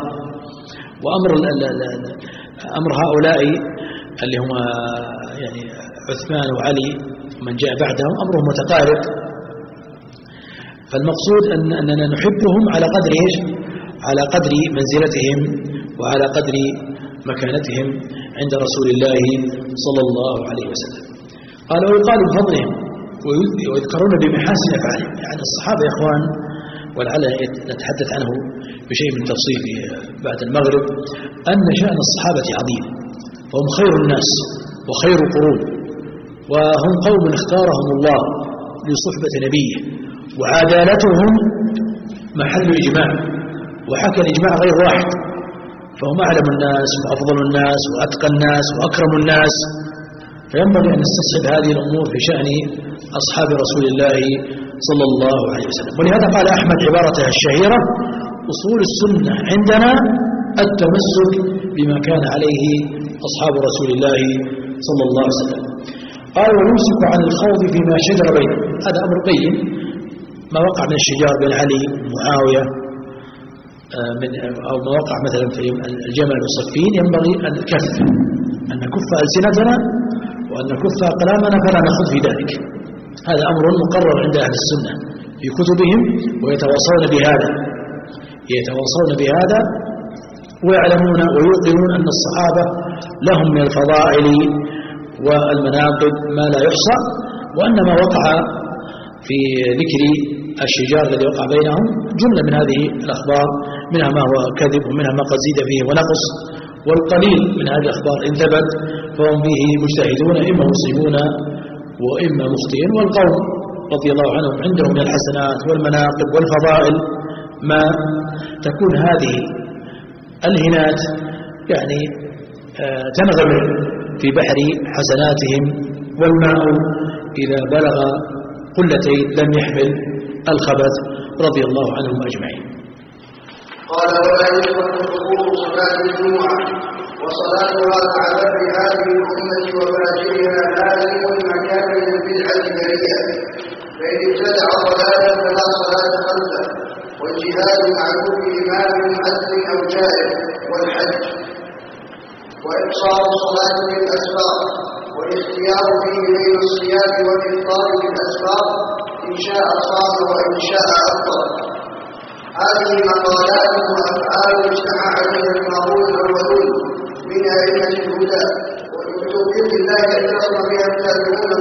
وأمر هؤلاء اللي هم يعني عثمان وعلي ومن جاء بعدهم أمرهم متقارب. فالمقصود أننا نحبهم على قدر إيش؟ على قدر منزلتهم وعلى قدر مكانتهم عند رسول الله صلى الله عليه وسلم. قال: ويقال بفضلهم ويذكرون بمحاسن أفعالهم. يعني الصحابة يا إخوان، ولعل نتحدث عنه بشيء من تفصيل بعد المغرب، أن شأن الصحابة عظيم، وهم خير الناس وخير القرون، وهم قوم اختارهم الله لصحبة نبيه، وعدالتهم محل إجماع، وحكى الإجماع غير واحد، فهم أعلم الناس وأفضل الناس وأتقى الناس وأكرم الناس. فينبغي أن نستصحب هذه الأمور في شأن أصحاب رسول الله صلى الله عليه وسلم. ولهذا قال أحمد عبارته الشهيرة: أصول السنة عندنا التمسك بما كان عليه أصحاب رسول الله صلى الله عليه وسلم. قال ويمسك عن الخوض فيما شجر بينهم، هذا أمر بين، ما وقع من الشجار بين علي ومعاوية أو ما وقع مثلا في الجمل والصفين، ينبغي أن نكف ألسنتنا وأن نكف أقلامنا فلا نخوض في ذلك. هذا أمر مقرر عند أهل السنة في كتبهم، ويتواصون بهذا ويعلمون ويوقنون أن الصحابة لهم من الفضائل والمناقب ما لا يحصى، وأن ما وقع في ذكر الشجار الذي وقع بينهم جملة من هذه الأخبار، منها ما هو كذب ومنها ما قد زيد فيه ونقص، والقليل من هذه الأخبار إن ثبت فهم به مجتهدون، إما مصيبون وإما مخطئين. والقوم رضي الله عنهم عندهم من الحسنات والمناقب والفضائل ما تكون هذه الهنات يعني تنغمر في بحر حسناتهم، والماء إذا بلغ قلتين لم يحمل الخبث رضي الله عنهم أجمعين. قال ولا يشرك حضور صلاة الجمعة وصلاتها مع بر هذه الأمة وفاجرها لازم مكان البدعة بريئة، فإن ابتدع ضلالا فلا صلاة خلفه، والجهاد مع كل إمام عدل أو جائر، والحج، وإقصار الصلاة بالأسباب، والاختيار فيه بين الصيام والإفطار بالأسباب، إن شاء صام وإن شاء أفطر. هذه مقالات وأفعال اجتمع عليها الماضون الأولون من أئمة الهدى، وبتوفيق الله اعتصم بها التابعون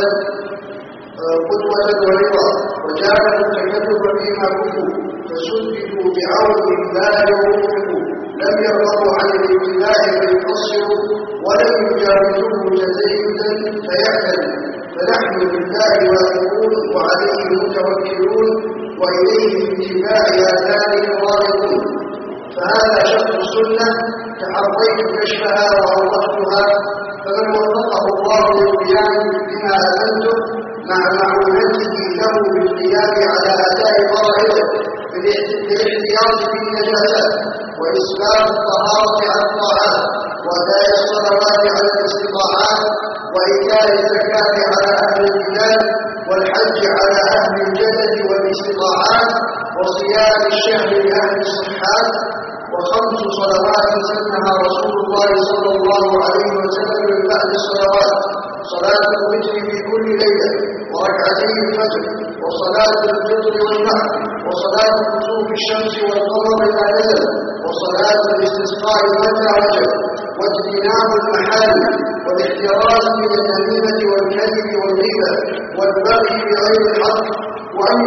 قدوة ورضا، وجعلوا التكلف فيما كفوا، فسددوا بعون لا يوفقوا، لم يرغبوا عن الابتداء فيقصروا، ولم يجاوزوه تزيدا فيعتدوا. فنحن بالله واثقون وعليه متوكلون، وإليه باتباع آثاره راغبون. فهذا شرط السنة، تحريت كشفها وأوضحتها، فمن وفقه الله للقيام بما أذنته مع معونته له بالقيام على أداء فرائضه بالاحتياط في النجاسات، وإسباب الطهارة على الطاعات، وأداء الصلوات على الاستطاعات، وإيتاء الزكاة على أهل البلاد، والحج على أهل الجسد والاستطاعات، وصيام الشهر لأهل الصحات، وخمس صلوات سنها رسول الله صلى الله عليه وسلم من بعد الصلوات: صلاة الوتر في كل ليلة، وركعتي الفجر، وصلاة الفطر والنحر، وصلاة كسوف الشمس والقمر إذا نزل، وصلاة الاستسقاء متى وجب، واجتناب المحارم، والاحتراز من النميمة والكذب والغيبة والبغي بغير الحق، وأن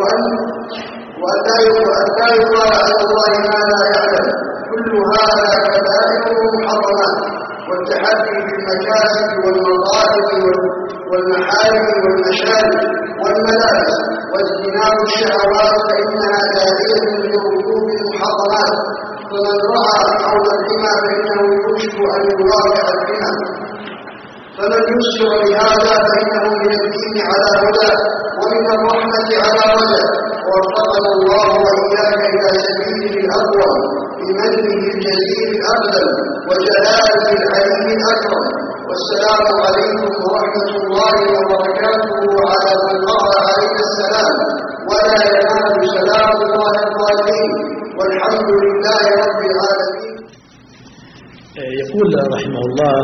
لا يقال على الله ما لا يعلم. كل هذا كبائر محرمات، والتحدي بالمكاسب والمطالب والمحارم والمشارب والملابس، واجتناب الشهوات، فإنها داعية لركوب المحرمات. فمن رعى حول الحمى فإنه يوشك أن يواقع الحمى، فمن يسر لهذا فإنه من الدين على هدى، ومن الرحمة على رجاء. ووفقنا الله وإياك إلى سبيله الأقوى بمنه الجليل الأقدم وجلاله العليم الأكرم. والسلام عليكم ورحمة الله وبركاته. وعلى من قرأ عليك السلام، ولا ينال سلام الله الظالمين، والحمد لله رب العالمين. يقول رحمه الله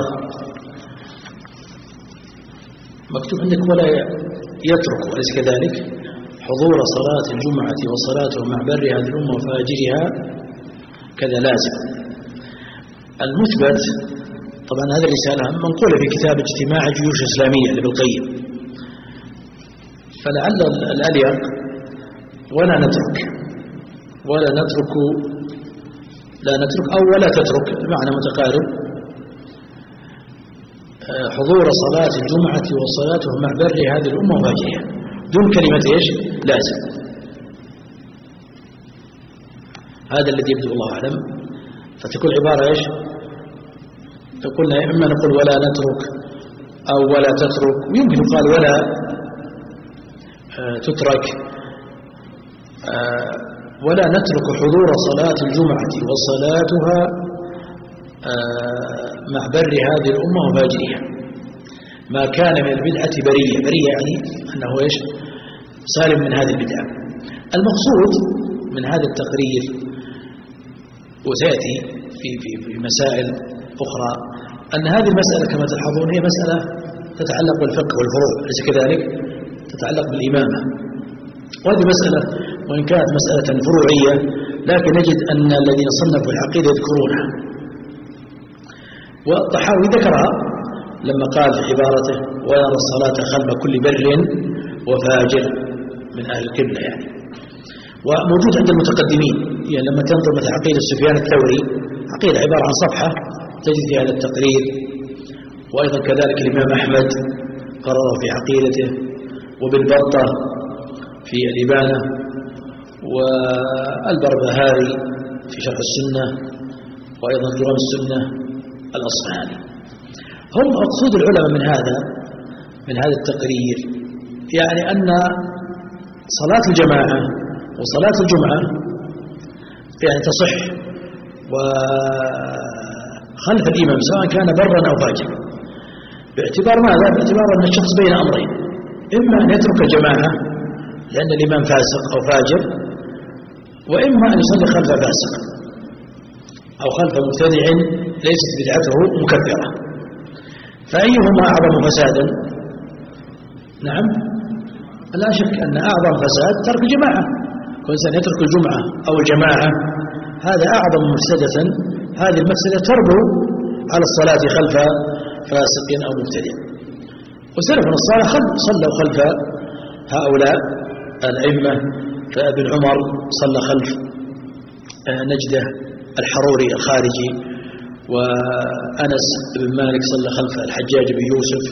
مكتوب عندك ولا يترك، أليس كذلك؟ حضور صلاة الجمعة وصلاته مع بر هذه الأمة وفاجرها كذا لازم. المثبت طبعا هذه الرسالة منقولة في كتاب اجتماع الجيوش الإسلامية لابن القيم، فلعل الأليق ولا نترك أو ولا تترك، المعنى متقارب. حضور صلاة الجمعة وصلاته مع بر هذه الأمة وفاجرها دون كلمة إيش؟ لازم. هذا الذي يبدو الله أعلم. فتكون عبارة إيش؟ فقلنا إما نقول ولا نترك أو ولا تترك، ويمكن يقال ولا تترك ولا نترك حضور صلاة الجمعة وصلاتها مع بر هذه الأمة وفاجرها ما كان من البدعة برية يعني أنه إيش سالم من هذه البدعة. المقصود من هذا التقرير وسيأتي في مسائل أخرى أن هذه المسألة كما تلاحظون هي مسألة تتعلق بالفقه والفروع، ليس كذلك تتعلق بالإمامة، وهذه مسألة وإن كانت مسألة فروعية لكن نجد أن الذين صنفوا العقيدة يذكرونها. والطحاوي ذكرها لما قال في عبارته ويرى الصلاة خلف كل بر وفاجر من أهل القبلة يعني. وموجود عند المتقدمين يعني لما تنظر مثل عقيدة سفيان الثوري عقيدة عبارة عن صفحة تجد في هذا التقرير، وأيضا كذلك الإمام أحمد قرره في عقيدته، وابن بطة في الإبانة، والبربهاري في شرح السنة، وأيضا جرام السنة الأصفهاني. هم مقصود العلماء من هذا التقرير يعني أن صلاة الجماعة وصلاة الجمعة يعني تصح وخلف الإمام سواء كان برا أو فاجرا، باعتبار ماذا؟ باعتبار أن الشخص بين أمرين، إما أن يترك الجماعة لأن الإمام فاسق أو فاجر، وإما أن يصلي خلف فاسق أو خلف مبتدع ليست بدعته مكفرة، فأيهما أعظم فسادا؟ نعم لا شك أن أعظم فساد ترك الجماعة، كل إنسان يترك الجمعة أو الجماعة هذا أعظم مفسدة، هذه المفسدة تربو على الصلاة خلف فاسق أو مبتدع. وسلفنا الصالح صلوا خلف هؤلاء الأئمة، فابن عمر صلى خلف نجدة الحروري الخارجي، وأنس بن مالك صلى خلف الحجاج بن يوسف،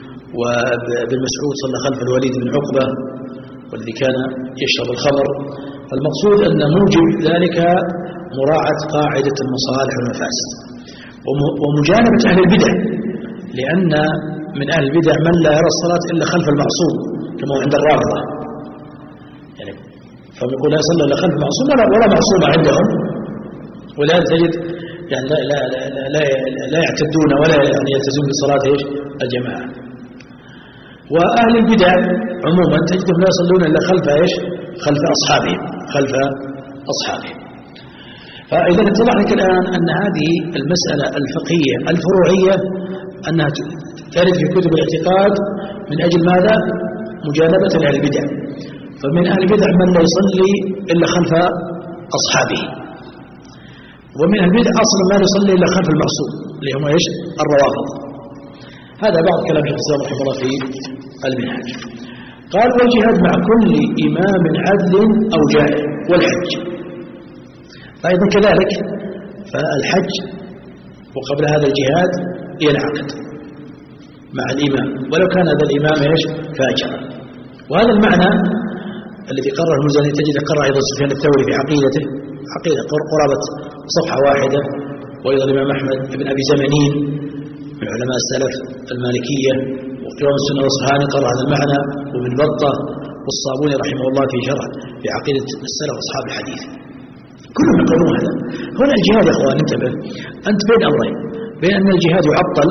وابن مسعود صلى خلف الوليد بن عقبة والذي كان يشرب الخمر. فالمقصود أن موجب ذلك مراعاة قاعدة المصالح والمفاسد ومجانبة أهل البدع، لأن من أهل البدع من لا يرى الصلاة إلا خلف المعصوم كما هو عند الرافضة يعني، فيقول لا يصلى إلا خلف المعصوم ولا معصوم عندهم، ولهذا تجد يعني لا يعتدون ولا يعني يلتزمون بصلاة الجماعة. وأهل البدع عموما تجدهم لا يصلون إلا خلف أصحابهم. فإذا اتضح لك الآن أن هذه المسألة الفقهية الفروعية أنها ترد في كتب الاعتقاد من أجل ماذا؟ مجانبة أهل البدع. فمن أهل البدع من لا يصلي إلا خلف أصحابه، ومن أهل البدع أصلا ما يصلي إلا خلف المعصوم اللي هم الروافض. هذا بعض كلام شيخ الإسلام رحمه الله في المنهاج. قال والجهاد مع كل إمام عدل أو جائر، والحج أيضا كذلك، فالحج وقبل هذا الجهاد ينعقد مع الإمام ولو كان هذا الإمام فاجرا. وهذا المعنى الذي قرره المزني تجد قرر أيضا سفيان الثوري في عقيدته، عقيدة قرابة صفحة واحدة، وأيضا الإمام أحمد بن أبي زمنين من علماء السلف المالكية، وقيام السنة الأصفهاني قرر هذا المعنى، وابن بطة والصابوني رحمه الله في شرح في عقيدة السلف أصحاب الحديث، كلهم يقولون هذا. هنا الجهاد يا أخوان انتبه، أنت بين أمرين، بين أن الجهاد يعطل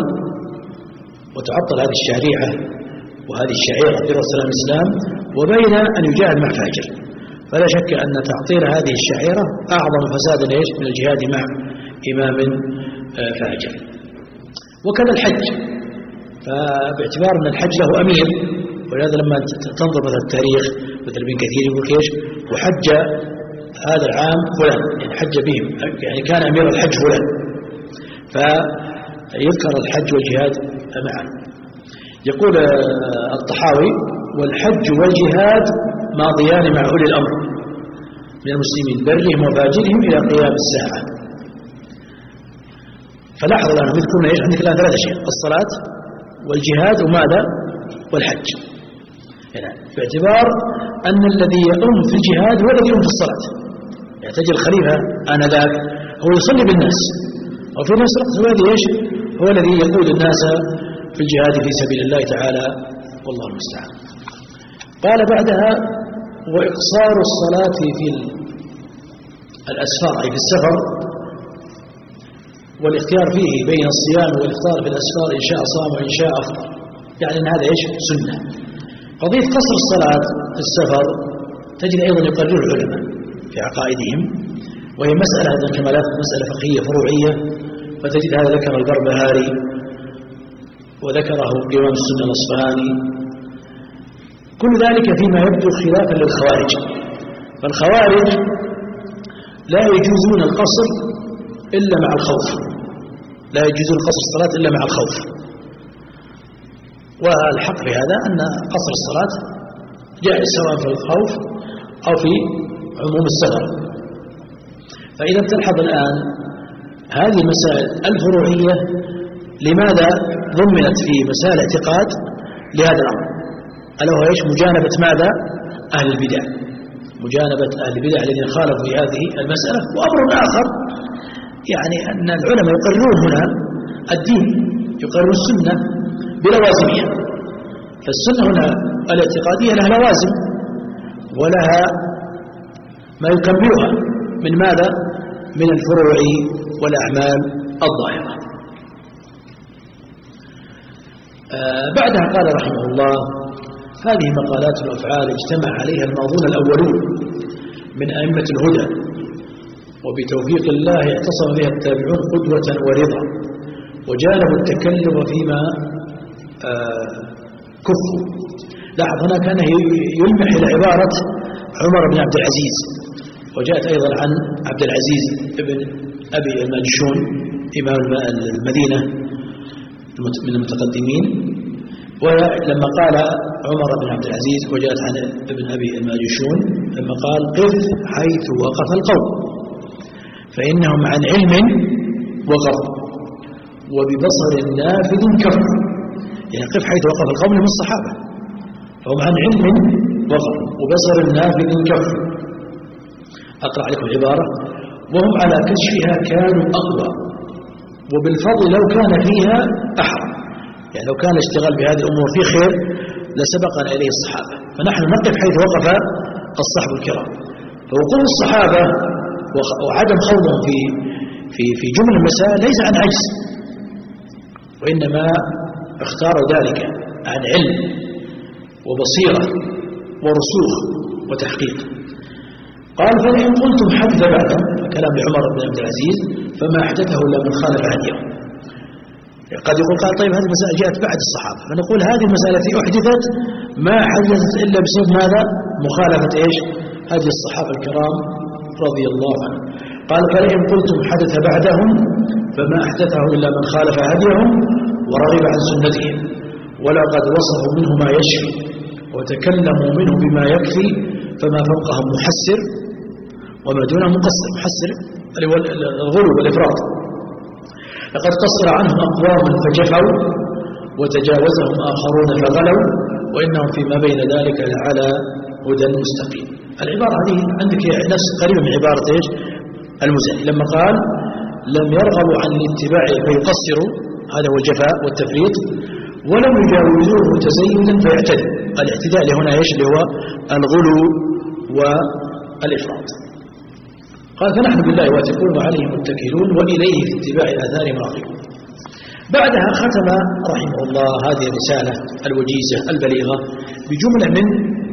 وتعطل هذه الشريعة وهذه الشعيرة في رسول الإسلام، وبين أن يجاهد مع فاجر. فلا شك أن تعطيل هذه الشعيرة أعظم فسادا من الجهاد مع إمام فاجر. وكذا الحج، فباعتبار أن الحج له أمير، ولهذا لما تنظر مثل التاريخ مثل ابن كثير يقول ايش وحج هذا العام فلان، يعني حج بهم، يعني كان أمير الحج فلان، فيذكر الحج والجهاد معا. يقول الطحاوي والحج والجهاد ماضيان مع أولي الأمر من المسلمين برهم وفاجرهم إلى قيام الساعة. فلاحظ الآن يذكرون ايش عندك الآن ثلاثة أشياء: الصلاة والجهاد وماذا؟ والحج. يعني باعتبار أن الذي يقوم في الجهاد هو الذي يقوم في الصلاة، يعني تجد الخليفة آنذاك هو يصلي بالناس، وفي نفس الوقت هو الذي يقود الناس في الجهاد في سبيل الله تعالى، والله المستعان. قال بعدها: وإقصار الصلاة الأسفار أي في السفر، والاختيار فيه بين الصيام والإفطار في الأسفار إن شاء صام وإن شاء أفطر، يعني أن هذا إيش؟ سنة. قضية قصر الصلاة في السفر تجد أيضا يقرر العلماء في عقائدهم، وهي مسألة أيضا كما لا مسألة فقهية فروعية، فتجد هذا ذكر البربهاري وذكره إمام السنة الأصفهاني، كل ذلك فيما يبدو خلافا للخوارج. فالخوارج لا يجوزون القصر إلا مع الخوف، لا يجوزون قصر الصلاة إلا مع الخوف. والحق في هذا أن قصر الصلاة جائز سواء في الخوف أو في عموم السفر. فإذا تلحظ الآن هذه المسائل الفروعية لماذا ضمنت في مسائل اعتقاد لهذا الأمر؟ ألا هو إيش؟ مجانبة ماذا؟ أهل البدع، مجانبة أهل البدع الذين خالفوا في هذه المسألة. وأمر آخر يعني أن العلماء يقررون هنا الدين، يقررون السنة بلوازمها. فالسنة هنا الاعتقادية لها لوازم ولها ما يكملها من ماذا؟ من الفروع والأعمال الظاهرة. بعدها قال رحمه الله: هذه مقالات الأفعال اجتمع عليها الماضون الأولون من أئمة الهدى، وبتوفيق الله اعتصم بها التابعون قدوة ورضا، وجانبوا التكلم فيما كفوا. لاحظ هنا كان يلمح إلى عبارة عمر بن عبد العزيز، وجاءت أيضا عن عبد العزيز ابن أبي الماجشون إمام المدينة من المتقدمين. ولما قال عمر بن عبد العزيز وجاءت عن ابن أبي الماجشون لما قال: قف حيث وقف القوم فإنهم عن علم وقفوا وببصر نافذ كفوا. يعني قف حيث وقف القوم من الصحابة، فهم عن علم وقفوا وبصر نافذ كفوا. أقرأ عليكم العبارة: وهم على كشفها كانوا أقوى، وبالفضل لو كان فيها أحرى. يعني لو كان الاشتغال بهذه الأمور في خير لسبقنا إليه الصحابة، فنحن نقف حيث وقف الصحب الكرام. فوقوف الصحابة وعدم خوضهم في جمل المسائل ليس عن عجز، وإنما اختاروا ذلك عن علم وبصيرة ورسوخ وتحقيق. قال: فإن قلتم حدث بعدهم، كلام لعمر بن عبد العزيز، فما أحدثه إلا من خالف هديهم. قد يقول: قال طيب هذه المسألة جاءت بعد الصحابة، فنقول هذه المسألة أحدثت ما حدثت إلا بسبب ماذا؟ مخالفة إيش؟ هذه الصحابة الكرام رضي الله عنهم. قال: فإن قلتم حدث بعدهم فما أحدثه إلا من خالف هديهم ورغب عن سنتهم، ولقد وصفوا منه ما يشفي وتكلموا منه بما يكفي، فما فوقهم محسر وما دونه مقصر. محسر الغلو والإفراط. لقد قصر عنهم أقوام فجفوا وتجاوزهم آخرون فغلوا، وإنهم فيما بين ذلك لعلى هدى مستقيم. العبارة هذه عندك نفس قريبة من عبارة إيش؟ المزني لما قال: لم يرغبوا عن الاتباع فيقصروا، هذا هو الجفاء والتفريط، ولم يجاوزوه تزينا فيعتدوا. الاعتداء هنا إيش؟ اللي هو الغلو والإفراط. قال: فنحن بالله واثقون وعليه متكلون وإليه في اتباع الآثار راغبون. بعدها ختم رحمه الله هذه الرسالة الوجيزة البليغة بجملة من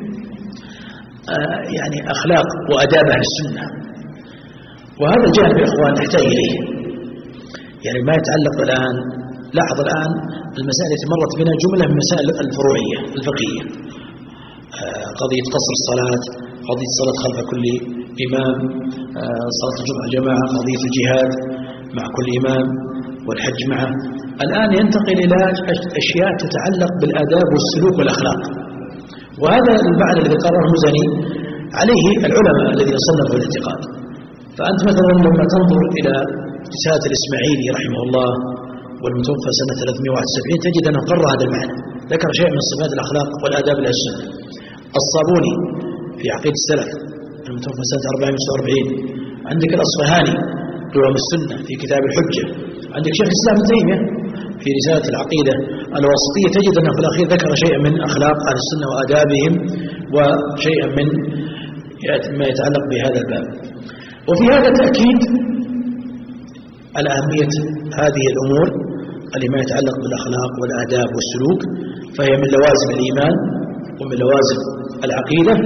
يعني أخلاق وأداب أهل السنة. وهذا الجانب يا إخوان نحتاج إليه، يعني ما يتعلق الآن. لاحظ الآن المسائل التي مرت بنا جملة من مسائل الفروعية الفقهية، قضية قصر الصلاة، قضية الصلاة خلف كل إمام، صلاة الجمعة جماعة، قضية الجهاد مع كل إمام والحج معه. الآن ينتقل إلى أشياء تتعلق بالآداب والسلوك والأخلاق. وهذا المعنى الذي قرره المزني عليه العلماء الذين صنفوا الاعتقاد. فأنت مثلا لما تنظر إلى رسالة الإسماعيلي رحمه الله والمتوفى سنة 371 تجد أنه قرر هذا المعنى، ذكر شيء من صفات الأخلاق والآداب للسنة. الصابوني في عقيدة السلف المتوفى سنة 440. عندك الأصفهاني قوام السنة في كتاب الحجة. عندك شيخ الإسلام ابن تيمية في رسالة العقيدة الوسطية، تجد أنه في الأخير ذكر شيئا من أخلاق أهل السنة وآدابهم وشيئا من ما يتعلق بهذا الباب. وفي هذا تأكيد على أهمية هذه الأمور اللي ما يتعلق بالأخلاق والآداب والسلوك، فهي من لوازم الإيمان ومن لوازم العقيدة.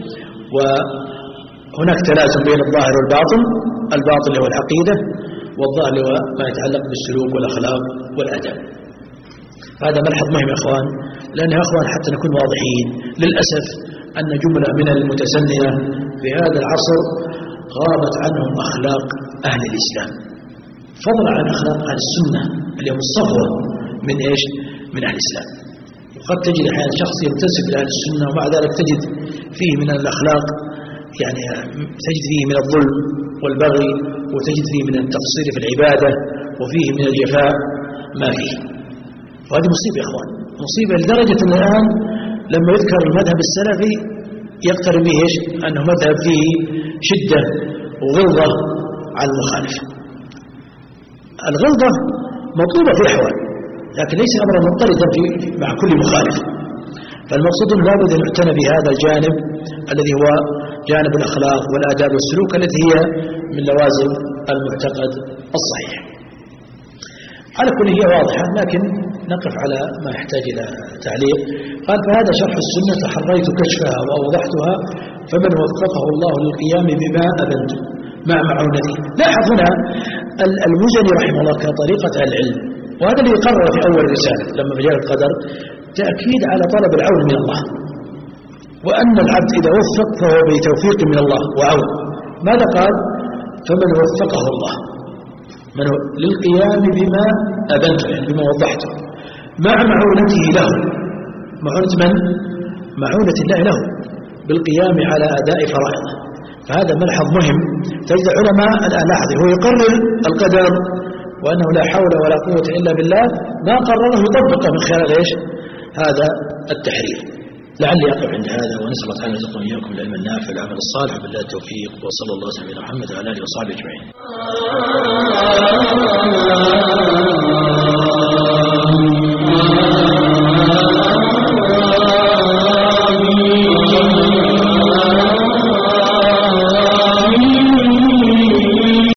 وهناك تلازم بين الظاهر والباطن، الباطن هو العقيدة والظاهر هو ما يتعلق بالسلوك والأخلاق والآداب. هذا ملحظ مهم يا أخوان، لأن يا أخوان حتى نكون واضحين، للأسف أن جملة من المتسنية في هذا العصر غابت عنهم أخلاق أهل الإسلام، فضلا عن أخلاق أهل السنة اللي هم الصفوة من إيش؟ من أهل الإسلام. وقد تجد أحيانا شخص ينتسب إلى أهل السنة ومع ذلك تجد فيه من الأخلاق، يعني تجد فيه من الظلم والبغي، وتجد فيه من التقصير في العبادة، وفيه من الجفاء ما فيه. وهذه مصيبة يا أخوان، مصيبة لدرجة أن الآن لما يذكر المذهب السلفي يقترن به إيش؟ أنه مذهب فيه شدة وغلظة على المخالف. الغلظة مطلوبة في أحوال، لكن ليس أمرا مضطردا مع كل مخالف. فالمقصود أنه لابد أن يعتنى بهذا الجانب الذي هو جانب الأخلاق والآداب والسلوك، التي هي من لوازم المعتقد الصحيح. على كل هي واضحة، لكن نقف على ما يحتاج إلى تعليق. قال: فهذا شرح السنة تحريت كشفها وأوضحتها، فمن وفقه الله للقيام بما أبنت مع معونته. لاحظ هنا المزني رحمه الله كطريقة العلم، وهذا اللي قرر في أول رسالة لما في جانب القدر، تأكيد على طلب العون من الله، وأن العبد إذا وفق فهو بتوفيق من الله وعون. ماذا قال؟ فمن وفقه الله للقيام بما أبنته، يعني بما وضحته، مع معونته له. معونة من؟ معونة الله له بالقيام على أداء فرائضه. فهذا ملحظ مهم. تجد العلماء الآن لاحظوا، هو يقرر القدر وأنه لا حول ولا قوة إلا بالله، ما قرره يطبقه من خلال إيش؟ هذا التحرير. لعلي أقف عند هذا، ونسأل الله تعالى أن يرزقنا إياكم العلم النافع والعمل الصالح، بالله التوفيق، وصلى الله وسلم على محمد وعلى آله وصحبه أجمعين.